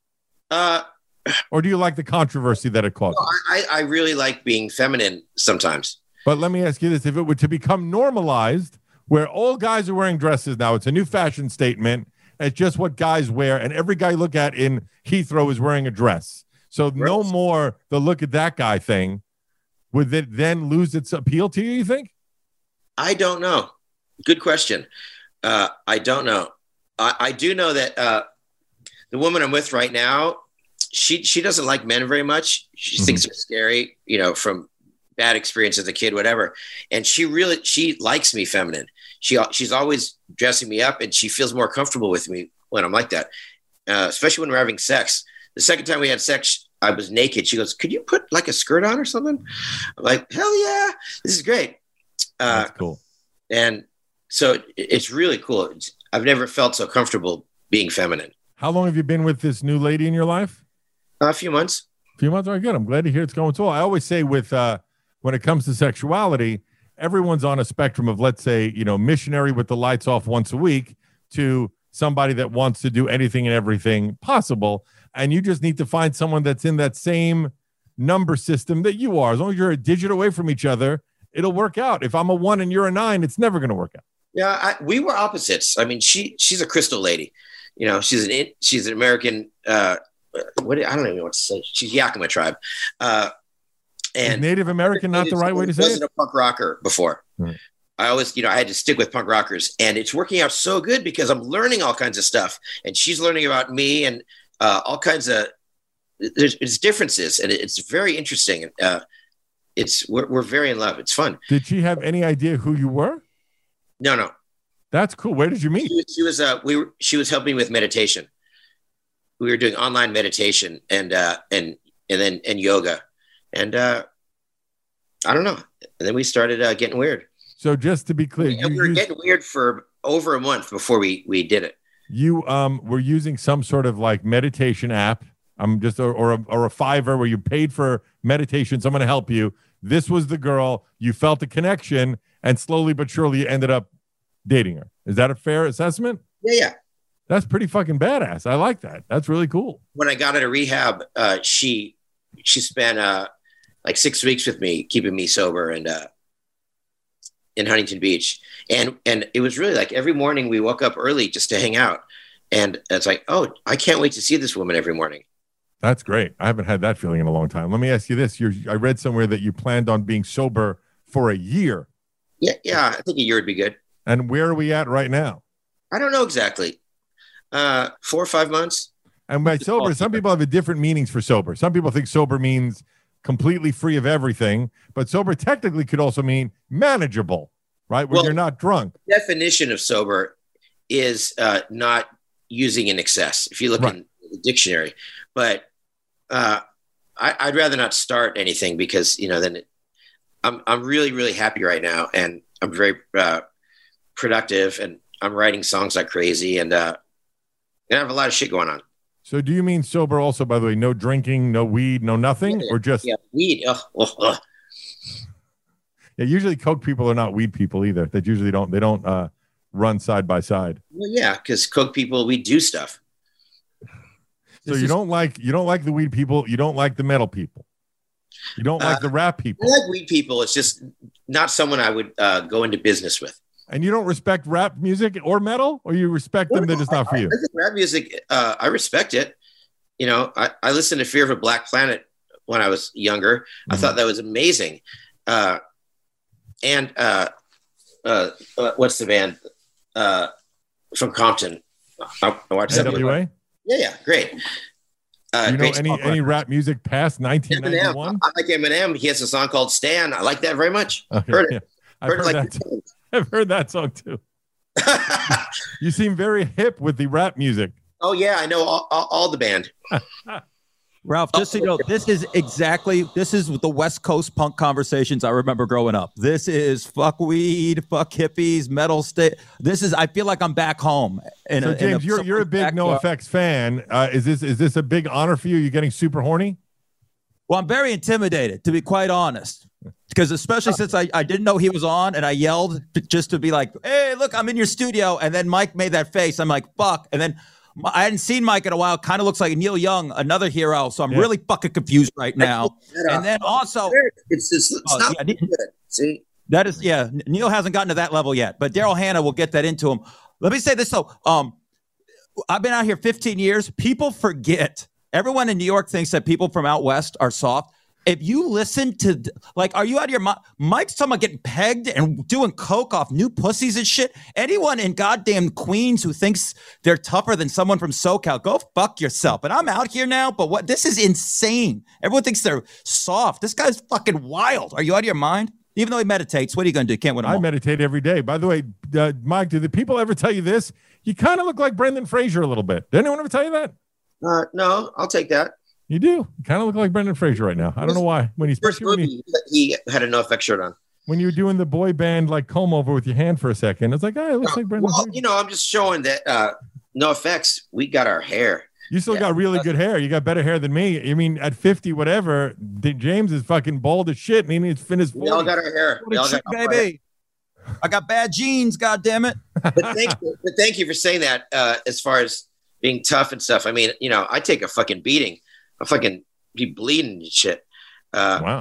Uh, or do you like the controversy that it causes? No, I, I really like being feminine sometimes. But let me ask you this. If it were to become normalized, where all guys are wearing dresses now, it's a new fashion statement. It's just what guys wear. And every guy you look at in Heathrow is wearing a dress. So right. No more the look at that guy thing. Would it then lose its appeal to you, you think? I don't know. Good question. Uh, I don't know. I, I do know that uh, the woman I'm with right now, she she doesn't like men very much. She mm-hmm. thinks they're scary, you know, from bad experience as a kid, whatever. And she really, she likes me feminine. She She's always dressing me up, and she feels more comfortable with me when I'm like that, uh, especially when we're having sex. The second time we had sex, I was naked. She goes, could you put like a skirt on or something? I'm like, hell yeah, this is great. Uh, That's cool. And so it, it's really cool. It's, I've never felt so comfortable being feminine. How long have you been with this new lady in your life? Uh, a few months. A few months. All right, good. I'm glad to hear it's going so well. I always say with uh, when it comes to sexuality, everyone's on a spectrum of, let's say, you know, missionary with the lights off once a week to somebody that wants to do anything and everything possible. And you just need to find someone that's in that same number system that you are. As long as you're a digit away from each other, it'll work out. If I'm a one and you're a nine, it's never going to work out. Yeah, I, we were opposites. I mean, she she's a crystal lady. You know, she's an she's an American. Uh, what I don't even know what to say. She's Yakima tribe. Uh, and Is Native American not the right way to say it? Wasn't a punk rocker before. Hmm. I always, you know, I had to stick with punk rockers, and it's working out so good because I'm learning all kinds of stuff, and she's learning about me and uh, all kinds of. There's, there's differences, and it's very interesting. Uh, It's we're, we're very in love. It's fun. Did she have any idea who you were? No, no. That's cool. Where did you meet? She was, she was uh, we were, she was helping me with meditation. We were doing online meditation and uh, and and then and yoga, and uh, I don't know. And then we started uh, getting weird. So just to be clear, and we were used, getting weird for over a month before we we did it. You um were using some sort of like meditation app. I'm just or or a, or a Fiverr where you paid for meditation. Someone to help you. This was the girl. You felt a connection, and slowly but surely you ended up dating her. Is that a fair assessment? Yeah, yeah. That's pretty fucking badass. I like that. That's really cool. When I got out of rehab, uh, she she spent uh, like six weeks with me, keeping me sober, and uh, in Huntington Beach, and and it was really like every morning we woke up early just to hang out, and it's like, oh, I can't wait to see this woman every morning. That's great. I haven't had that feeling in a long time. Let me ask you this: You're, I read somewhere that you planned on being sober for a year. Yeah, yeah. I think a year would be good. And where are we at right now? I don't know exactly. Uh, four or five months. And by sober, some people have a different meanings for sober. Some people think sober means completely free of everything, but sober technically could also mean manageable, right? When well, you're not drunk. The definition of sober is uh, not using in excess. If you look right. in the dictionary, but uh, I, I'd rather not start anything because you know then it, I'm I'm really really happy right now, and I'm very uh, productive, and I'm writing songs like crazy, and uh, and I have a lot of shit going on. So do you mean sober also, by the way, no drinking, no weed, no nothing, yeah, or just yeah, weed? Ugh, ugh, ugh. Yeah, usually Coke people are not weed people either. They usually don't. They don't uh, run side by side. Well, yeah, because Coke people, we do stuff. So this you is, don't like you don't like the weed people. You don't like the metal people. You don't like uh, the rap people. I like weed people. It's just not someone I would uh, go into business with. And you don't respect rap music or metal, or you respect them? They're just not for you. I think rap music, uh, I respect it. You know, I, I listened to Fear of a Black Planet when I was younger. Mm-hmm. I thought that was amazing. Uh, and uh, uh, uh, what's the band uh, from Compton? I, I watched N W A? that. Yeah, yeah, great. Uh, you know great any song. any rap music past nineteen ninety-one? Eminem. I like Eminem. He has a song called Stan. I like that very much. Okay, heard yeah. it. I've Heard heard, it like that. I've heard that song too. You seem very hip with the rap music. Oh yeah, I know all, all, all the band. Ralph, just so you know, this is exactly, this is the West Coast punk conversations I remember growing up. This is fuck weed, fuck hippies, metal state. This is, I feel like I'm back home. In So a, in James, a, you're you're a big NoFX fan. Uh, is this is this a big honor for you? You getting super horny? Well, I'm very intimidated, to be quite honest. Because especially since I, I didn't know he was on and I yelled to, just to be like, hey, look, I'm in your studio. And then Mike made that face. I'm like, fuck. And then I hadn't seen Mike in a while. Kind of looks like Neil Young, another hero. So I'm Yeah. really fucking confused right now. And then also, It's, it's, it's Oh, not yeah, good. See, that is, yeah, Neil hasn't gotten to that level yet, but Daryl Hannah will get that into him. Let me say this though. Um, I've been out here fifteen years. People forget. Everyone in New York thinks that people from out west are soft. If you listen to, like, are you out of your mind? Mike's talking about getting pegged and doing coke off new pussies and shit. Anyone in goddamn Queens who thinks they're tougher than someone from SoCal, go fuck yourself. And I'm out here now, but what? This is insane. Everyone thinks they're soft. This guy's fucking wild. Are you out of your mind? Even though he meditates, what are you going to do? You can't win them I all. meditate every day. By the way, uh, Mike, do the people ever tell you this? You kind of look like Brendan Fraser a little bit. Did anyone ever tell you that? uh, no, I'll take that. You do. You kind of look like Brendan Fraser right now. I don't know why. When he's First especially when, movie, you, he had a NoFX shirt on. when you were doing the boy band like comb over with your hand for a second, it's like, oh, it looks like Brendan Well, Fraser. you know, I'm just showing that uh, NoFX, we got our hair. You still yeah, got really good hair. You got better hair than me. I mean, at fifty, whatever, D- James is fucking bald as shit, and he needs to finish. We all got our hair. We all got our hair. baby. I got bad genes, goddammit. But thank you, but thank you for saying that. Uh, as far as being tough and stuff, I mean, you know, I take a fucking beating. I fucking be bleeding and shit. Uh, Wow.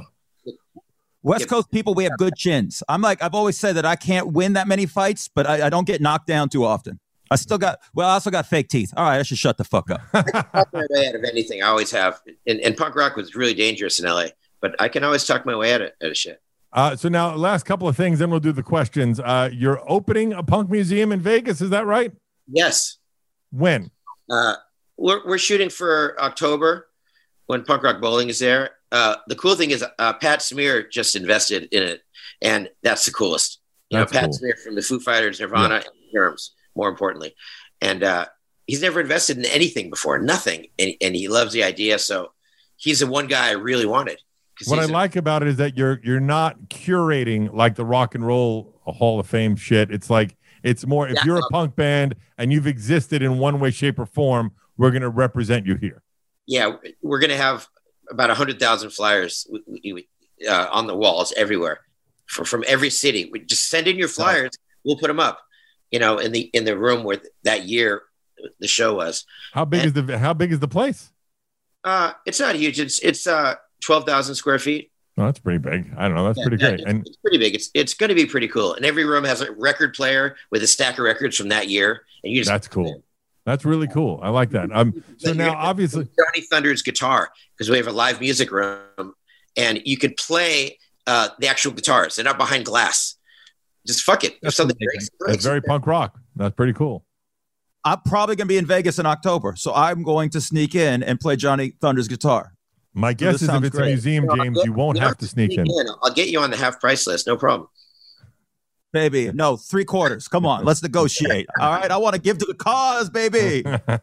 West Yeah. Coast people, we have good chins. I'm like, I've always said that I can't win that many fights, but I, I don't get knocked down too often. I still got, well, I also got fake teeth. All right, I should shut the fuck up. talk my way out of anything. I always have. And, and punk rock was really dangerous in L A, but I can always talk my way out of, out of shit. Uh, so now, last couple of things, then we'll do the questions. Uh, you're opening a punk museum in Vegas, is that right? Yes. When? Uh, we're, we're shooting for October when Punk Rock Bowling is there. Uh, the cool thing is uh, Pat Smear just invested in it, and that's the coolest. You That's know, Pat cool. Smear from the Foo Fighters, Nirvana, and Germs, more importantly. And uh, he's never invested in anything before, nothing. And, and he loves the idea. So he's the one guy I really wanted. 'Cause What I he's a- like about it is that you're you're not curating like the Rock and Roll Hall of Fame shit. It's like it's more if Yeah. you're a punk band and you've existed in one way, shape, or form, we're gonna represent you here. yeah, we're going to have about one hundred thousand flyers uh, on the walls everywhere for, from every city. We just send in your flyers. We'll put them up, you know, in the in the room where that year the show was. How big And- is the how big is the place? Uh, it's not huge. It's it's uh, twelve thousand square feet. Oh, that's pretty big. I don't know. That's Yeah, pretty yeah, great. It's, And it's pretty big. It's it's going to be pretty cool. And every room has a record player with a stack of records from that year. And you just that's cool. That's really cool. I like that. Um. So But now, you're- obviously, Johnny Thunder's guitar, because we have a live music room, and you could play uh, the actual guitars. They're not behind glass. Just fuck it. If That's something amazing. breaks, it breaks. that's very punk rock. That's pretty cool. I'm probably going to be in Vegas in October, so I'm going to sneak in and play Johnny Thunder's guitar. My guess this is if sounds it's a great. museum, No, I'll James, get- you won't don't have to sneak in. I'll get you on the half price list. No problem. Baby, no, three quarters. Come on, let's negotiate. All right, I want to give to the cause, baby.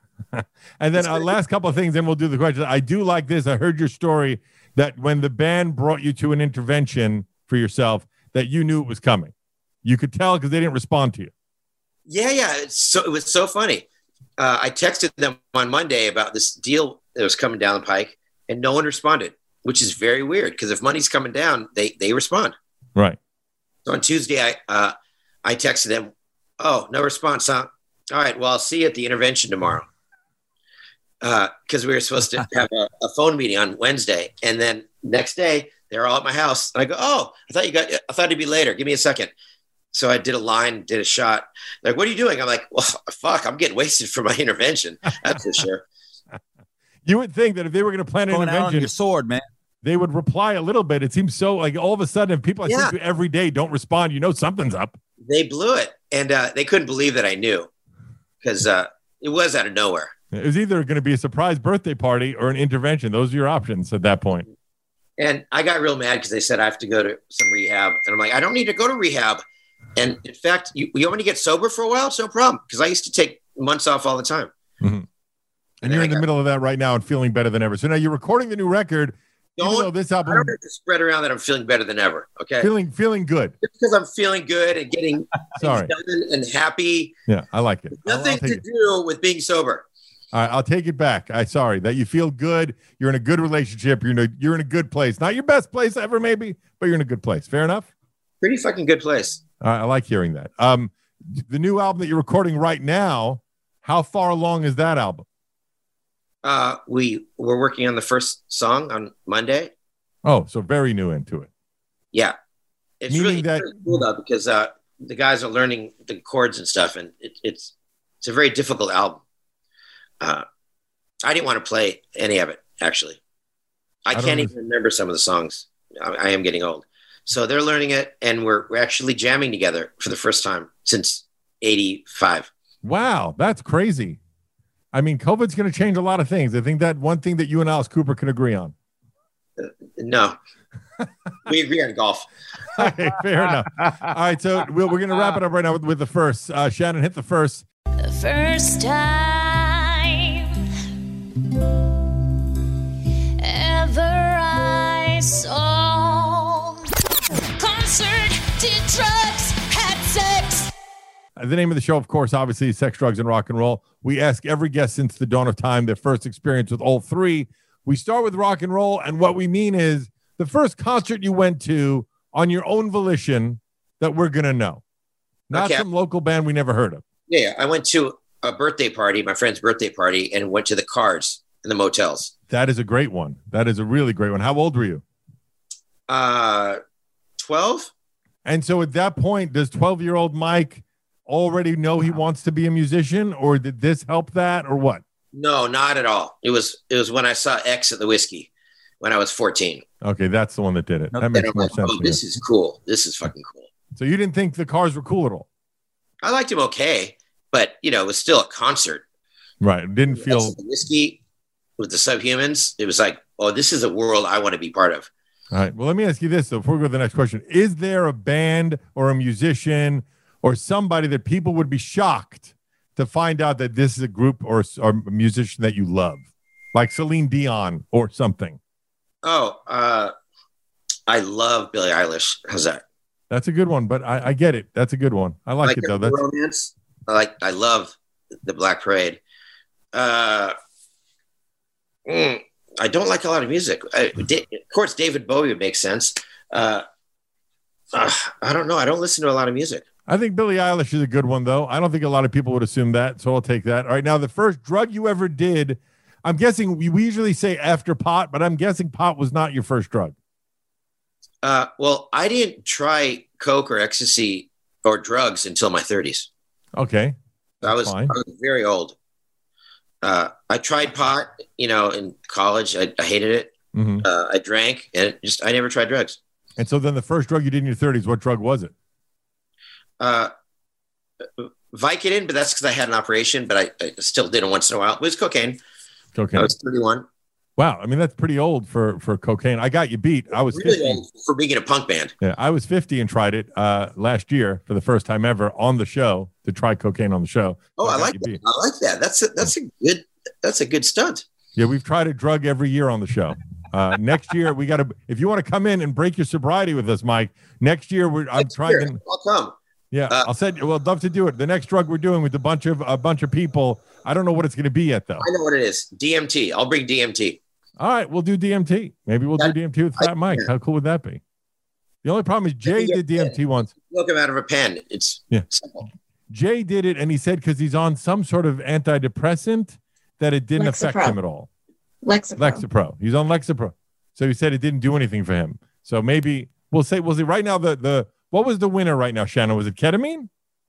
And then uh, last couple of things, then we'll do the questions. I do like this. I heard your story that when the band brought you to an intervention for yourself, that you knew it was coming. You could tell because they didn't respond to you. Yeah, yeah. It's so it was so funny. Uh, I texted them on Monday about this deal that was coming down the pike, and no one responded, which is very weird because if money's coming down, they they respond. Right. So on Tuesday, I uh, I texted them, "Oh, no response, huh? All right, well, I'll see you at the intervention tomorrow." Because uh, we were supposed to have a, a phone meeting on Wednesday, and then next day they're all at my house. And I go, "Oh, I thought you got. I thought it'd be later. Give me a second." So I did a line, did a shot. They're like, "What are you doing?" I'm like, "Well, fuck, I'm getting wasted for my intervention. That's for sure." You would think that if they were going to plan an Going out on intervention, your sword, man. they would reply a little bit. It seems so like all of a sudden, if people I Yeah. see every day don't respond, you know something's up. They blew it, and uh, they couldn't believe that I knew, because uh, it was out of nowhere. It was either going to be a surprise birthday party or an intervention. Those are your options at that point. And I got real mad because they said I have to go to some rehab, and I'm like, I don't need to go to rehab. And in fact, you, you want me to get sober for a while? It's no problem, because I used to take months off all the time. Mm-hmm. And, and you're in the got, middle of that right now and feeling better than ever. So now you're recording the new record. Even though this album, I don't have to spread around that I'm feeling better than ever. Okay, feeling feeling good. Just because I'm feeling good and getting Sorry. done and happy. Yeah, I like it. Nothing I'll, I'll to it. do with being sober. All right, I'll take it back. I sorry that you feel good. You're in a good relationship. You're in a you're in a good place. Not your best place ever, maybe, but you're in a good place. Fair enough. Pretty fucking good place. All right, I like hearing that. Um, the new album that you're recording right now. How far along is that album? Uh, we we're working on the first song on Monday. Oh, so very new into it. Yeah, it's Meaning really, that- really cool though, because uh, the guys are learning the chords and stuff, and it, it's it's a very difficult album. Uh, I didn't want to play any of it, actually. I, I don't can't know. even remember some of the songs. I, I am getting old, so they're learning it, and we're we're actually jamming together for the first time since eighty-five. Wow, that's crazy. I mean, COVID's going to change a lot of things. I think that one thing that you and Alice Cooper can agree on. Uh, no, we agree on golf. Okay, fair enough. All right, so we're, we're going to wrap it up right now with, with the first. Uh, Shannon, hit the first. The first time ever I saw concert, did drugs, had sex. Uh, The name of the show, of course, obviously, is Sex, Drugs, and Rock and Roll. We ask every guest since the dawn of time their first experience with all three. We start with rock and roll, and what we mean is the first concert you went to on your own volition that we're going to know. Not Okay. some local band we never heard of. Yeah, I went to a birthday party, my friend's birthday party, and went to the Cars in the motels. That is a great one. That is a really great one. How old were you? Uh, twelve? And so at that point, does twelve-year-old Mike already know he wants to be a musician, or did this help that, or what? No, not at all. It was it was when I saw X at the Whiskey when I was fourteen. Okay, that's the one that did it. That And makes I'm more like, sense. oh, to me. this is cool. This is fucking cool. So you didn't think the Cars were cool at all? I liked him okay, but you know, it was still a concert. Right. It didn't X feel at the Whiskey with the Subhumans. It was like, oh, this is a world I want to be part of. all right. Well, let me ask you this, though, before we go to the next question. Is there a band or a musician or somebody that people would be shocked to find out that this is a group or, or a musician that you love? Like Celine Dion or something? Oh, uh, I love Billie Eilish. How's that? That's a good one, but I, I get it. That's a good one. I like, like it, though. the That's romance. I like. I love the Black Parade. Uh, mm, I don't like a lot of music. I, da- of course, David Bowie would make sense. Uh, uh, I don't know. I don't listen to a lot of music. I think Billie Eilish is a good one, though. I don't think a lot of people would assume that, so I'll take that. All right, now the first drug you ever did, I'm guessing we, we usually say after pot, but I'm guessing pot was not your first drug. Uh, well, I didn't try coke or ecstasy or drugs until my thirties. Okay. I was, I fine. was very old. Uh, I tried pot, you know, in college. I, I hated it. Mhm. Uh, I drank, and just I never tried drugs. And so then the first drug you did in your thirties, what drug was it? Uh, Vicodin, but that's because I had an operation, but I, I still did it once in a while. It was cocaine. Cocaine. I was thirty-one. Wow. I mean, that's pretty old for, for cocaine. I got you beat. I was Really fifty. old for being in a punk band. Yeah, I was fifty and tried it uh, last year for the first time ever on the show to try cocaine on the show. Oh, So I got like you that. beat. I like that. That's a, that's a good that's a good stunt. Yeah, we've tried a drug every year on the show. Uh, next year, we got to, if you want to come in and break your sobriety with us, Mike, next year, we're, I'm Next trying year, to, I'll come. yeah, Uh, I'll say, well, I'd love to do it. The next drug we're doing with a bunch of, a bunch of people, I don't know what it's going to be yet, though. I know what it is. D M T. I'll bring D M T. All right, we'll do D M T. Maybe we'll do That- D M T with Fat Mike. How cool would that be? The only problem is Jay did D M T once. Look him out of a pen. It's Yeah. simple. Jay did it, and he said because he's on some sort of antidepressant that it didn't affect Lexapro. him at all. Lexapro. Lexapro. He's on Lexapro. So he said it didn't do anything for him. So maybe we'll say, we'll see. Right now, the, the what was the winner right now, Shannon? Was it ketamine?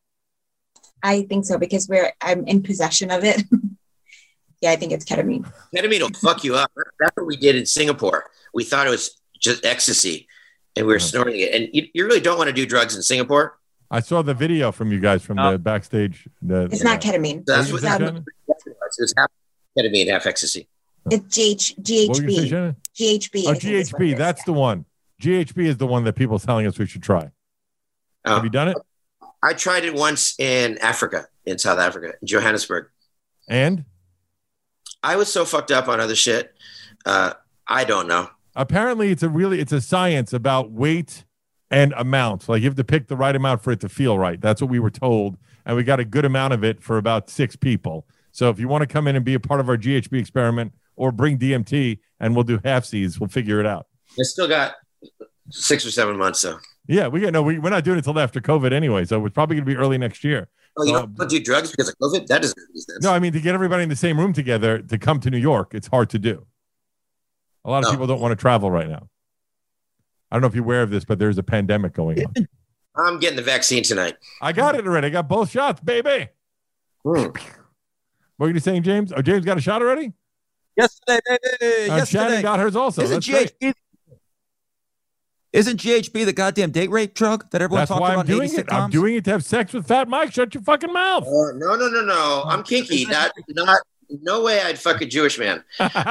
I think so because we're I'm in possession of it. Yeah, I think it's ketamine. Ketamine will fuck you up. That's what we did in Singapore. we thought it was just ecstasy, and we were uh-huh. snorting it. And you, you really don't want to do drugs in Singapore. I saw the video from you guys from oh. the backstage. The, it's uh, not ketamine. That's what that ketamine? It was half ketamine, half ecstasy. It's G H, G H B. Say, G H B. Oh, G H B. That's is, the yeah. one. G H B is the one that people are telling us we should try. Oh. Have you done it? I tried it once in Africa, in South Africa, in Johannesburg. And? I was so fucked up on other shit. Uh, I don't know. Apparently, it's a really, it's a science about weight and amount. Like you have to pick the right amount for it to feel right. That's what we were told. And we got a good amount of it for about six people. So if you want to come in and be a part of our G H B experiment or bring D M T and we'll do half C's, we'll figure it out. I still got six or seven months, though. Yeah, we got no, we, we're not doing it until after COVID anyway. So it's probably going to be early next year. Oh, you so, don't do drugs because of COVID? That doesn't make sense. No, I mean, to get everybody in the same room together to come to New York, it's hard to do. A lot of no. people don't want to travel right now. I don't know if you're aware of this, but there's a pandemic going on. I'm getting the vaccine tonight. I got it already. I got both shots, baby. Hmm. What are you saying, James? Oh, James got a shot already? Yesterday, baby. Uh, Yesterday. Shannon got hers also. Isn't That's G H B, great. Isn't G H B the goddamn date rape drug that everyone That's talks why about? I'm doing it. I'm doing it to have sex with Fat Mike. Shut your fucking mouth. Uh, no, no, no, no. I'm kinky. Not, not. No way I'd fuck a Jewish man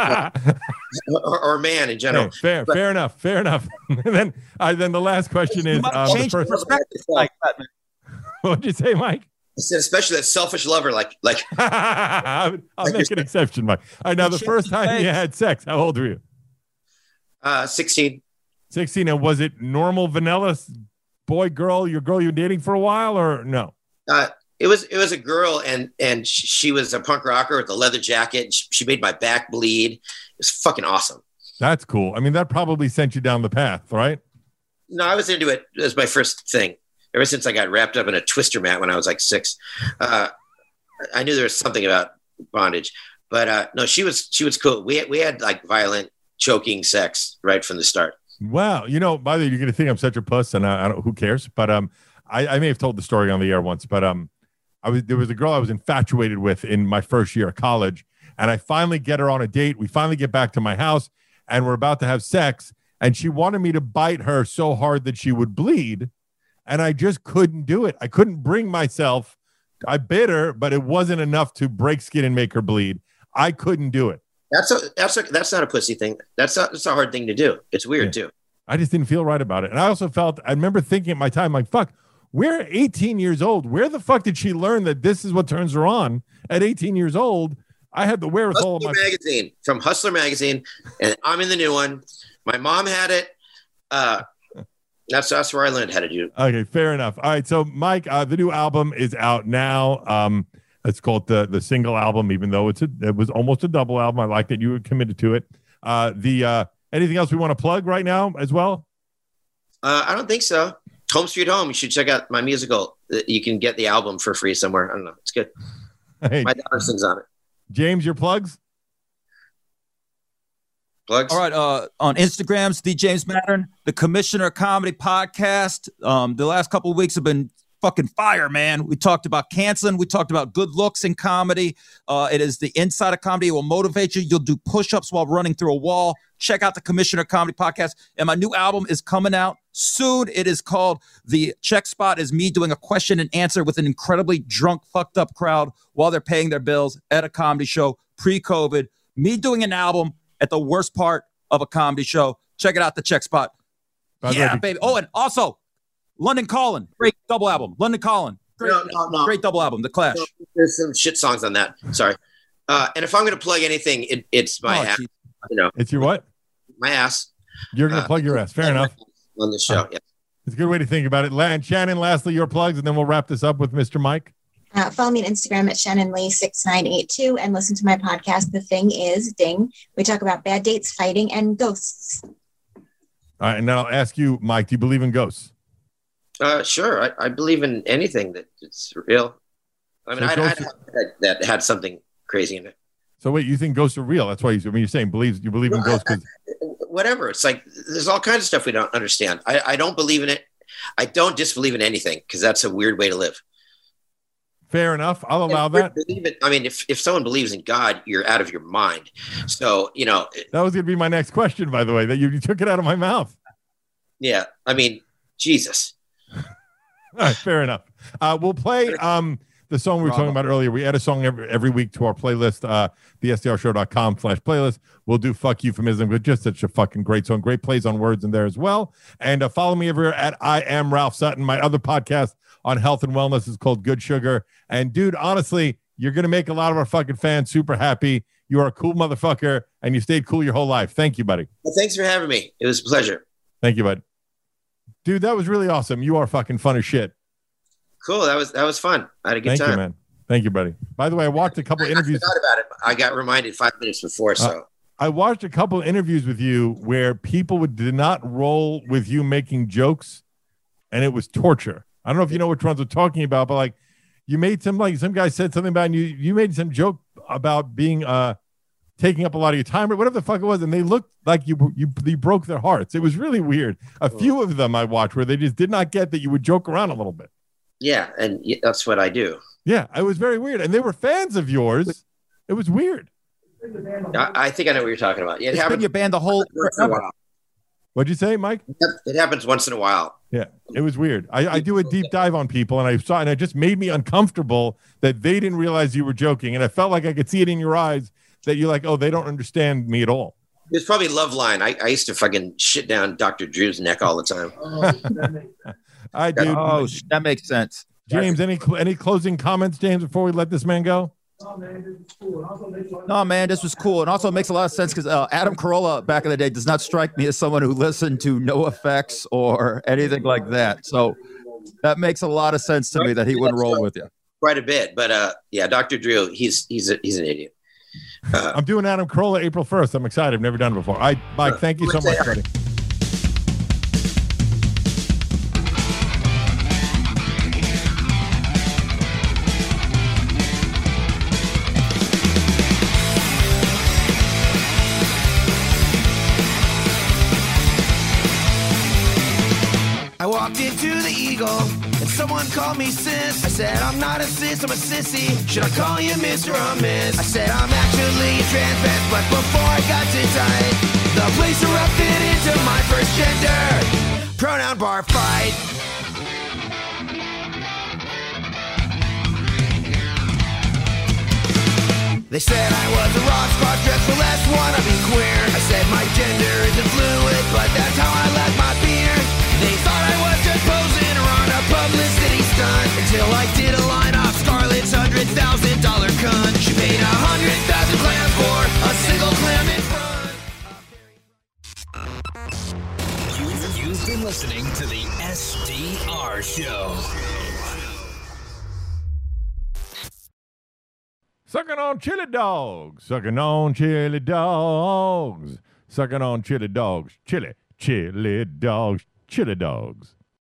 or, or man in general. Hey, fair, but, fair enough, fair enough. and then, uh, then the last question is: um, change the first... perspective like that, man. What'd you say, Mike? I said, especially that selfish lover, like, like. I'll like make an exception, Mike. All right, now the first time you had sex, how old were you? Uh, sixteen. Sixteen, and was it normal, vanilla, boy, girl, your girl you're dating for a while, or no? Uh, It was it was a girl, and and she was a punk rocker with a leather jacket. And she, she made my back bleed. It was fucking awesome. That's cool. I mean, that probably sent you down the path, right? No, I was into it as my first thing. Ever since I got wrapped up in a twister mat when I was like six, uh, I knew there was something about bondage. But uh, no, she was she was cool. We had, we had like violent, choking sex right from the start. Wow. You know, by the way, you're gonna think I'm such a puss, and I, I don't. Who cares? But um, I, I may have told the story on the air once, but um. I was there was a girl I was infatuated with in my first year of college, and I finally get her on a date. We finally get back to my house, and we're about to have sex, and she wanted me to bite her so hard that she would bleed, and I just couldn't do it. I couldn't bring myself. I bit her, but it wasn't enough to break skin and make her bleed. I couldn't do it. That's a that's a that's not a pussy thing. That's a, that's a hard thing to do. It's weird yeah. too. I just didn't feel right about it, and I also felt. I remember thinking at my time, like, fuck. We're eighteen years old. Where the fuck did she learn that this is what turns her on at eighteen years old? I had the wherewithal. Hustler of my magazine from Hustler magazine, and I'm in the new one. My mom had it. Uh, that's that's where I learned how to do it. Okay, fair enough. All right, so Mike, uh, the new album is out now. Um, let's call it the the single album, even though it's a, it was almost a double album. I like that you were committed to it. Uh, the uh, anything else we want to plug right now as well? Uh, I don't think so. Home Sweet Home. You should check out my musical. You can get the album for free somewhere. I don't know. It's good. Hey, my daughter sings on it. James, your plugs? Plugs? All right. Uh, on Instagrams, the James Mattern, the Commissioner Comedy Podcast. Um, the last couple of weeks have been fucking fire, man. We talked about canceling. We talked about good looks in comedy. Uh, it is the inside of comedy. It will motivate you. You'll do push-ups while running through a wall. Check out the Commissioner Comedy Podcast. And my new album is coming out soon. It is called The Check Spot. Is me doing a question and answer with an incredibly drunk, fucked up crowd while they're paying their bills at a comedy show pre-COVID. Me doing an album at the worst part of a comedy show. Check it out, The Check Spot. Yeah, baby. Oh, and also London Calling, great double album. London Calling, great, no, no, no. great double album. The Clash. No, there's some shit songs on that. Sorry. Uh, and if I'm going to plug anything, it, it's my oh, ass. Geez. You know, it's your what? My ass. You're going to uh, plug your ass. Fair enough. On the show, uh, yeah. It's a good way to think about it. And Shannon, lastly, your plugs, and then we'll wrap this up with Mister Mike. Uh, follow me on Instagram at Shannon Lee six nine eight two and listen to my podcast, The Thing Is Ding. We talk about bad dates, fighting, and ghosts. All right, and then I'll ask you, Mike, do you believe in ghosts? Uh, sure. I, I believe in anything that it's real. I mean, so I, I, I that had something crazy in it. So wait, you think ghosts are real? That's why you, I mean, you're saying believes you believe in well, ghosts because whatever. It's like there's all kinds of stuff we don't understand. I, I don't believe in it. I don't disbelieve in anything because that's a weird way to live. Fair enough. I'll allow that. Believe it. I mean, if, if someone believes in God, you're out of your mind. So, you know. That was going to be my next question, by the way, that you, you took it out of my mouth. Yeah. I mean, Jesus. All right, fair enough. Uh, we'll play um, the song we were talking about earlier. We add a song every, every week to our playlist, uh, the S D R show dot com slash playlist. We'll do Fuck Euphemism, but just such a fucking great song. Great plays on words in there as well. And uh, follow me over at I Am Ralph Sutton. My other podcast on health and wellness is called Good Sugar. And dude, honestly, you're going to make a lot of our fucking fans super happy. You are a cool motherfucker and you stayed cool your whole life. Thank you, buddy. Well, thanks for having me. It was a pleasure. Thank you, bud. Dude, that was really awesome. You are fucking fun as shit. Cool. That was, that was fun. I had a good Thank time. you, man. Thank you, buddy. By the way, I watched a couple I, interviews. I forgot about it. I got reminded five minutes before. So uh, I watched a couple interviews with you where people would, did not roll with you making jokes and it was torture. I don't know if you know which ones we're talking about, but like you made some, like some guy said something about, and you, you made some joke about being, uh, taking up a lot of your time or whatever the fuck it was. And they looked like you, you, you broke their hearts. It was really weird. A few of them I watched where they just did not get that you would joke around a little bit. Yeah. And that's what I do. Yeah. It was very weird. And they were fans of yours. It was weird. I, I think I know what you're talking about. Yeah, it It's been happens your band the whole once in a while. What'd you say, Mike? It happens once in a while. Yeah, it was weird. I, I do a deep dive on people, and I saw, and it just made me uncomfortable that they didn't realize you were joking, and I felt like I could see it in your eyes that you're like, oh, they don't understand me at all. It's probably Love Line. I, I used to fucking shit down Doctor Drew's neck all the time. I do. Oh, that makes sense. James, any any closing comments, James, before we let this man go? No, man, this was cool. And also it makes a lot of sense because uh, Adam Carolla back in the day does not strike me as someone who listened to NoFX or anything like that. So that makes a lot of sense to me that he wouldn't roll with you. Quite a bit. But uh, yeah, Doctor Drew, he's he's a, he's an idiot. Uh, I'm doing Adam Carolla April first. I'm excited. I've never done it before. I, Mike, thank you so much, buddy. I walked into the Eagle and someone called me sis. I said, I'm not a sis, I'm a sissy. Should I call you Mister or Miss? I said, I'm actually a trans man, but before I got too tight, the police erupted into my first gender pronoun bar fight. They said I was a rock star, dressed for less, wanna be queer. I said my gender isn't fluid, but that's how I like my beer. They thought I was just posing or on a publicity stunt until I did a line off Scarlett's hundred thousand dollar cunt. She paid a hundred thousand clams for a single clam in front. You've, you've been listening to the S D R Show. Sucking on chili dogs, sucking on chili dogs, sucking on chili dogs, chili, chili dogs, chili dogs.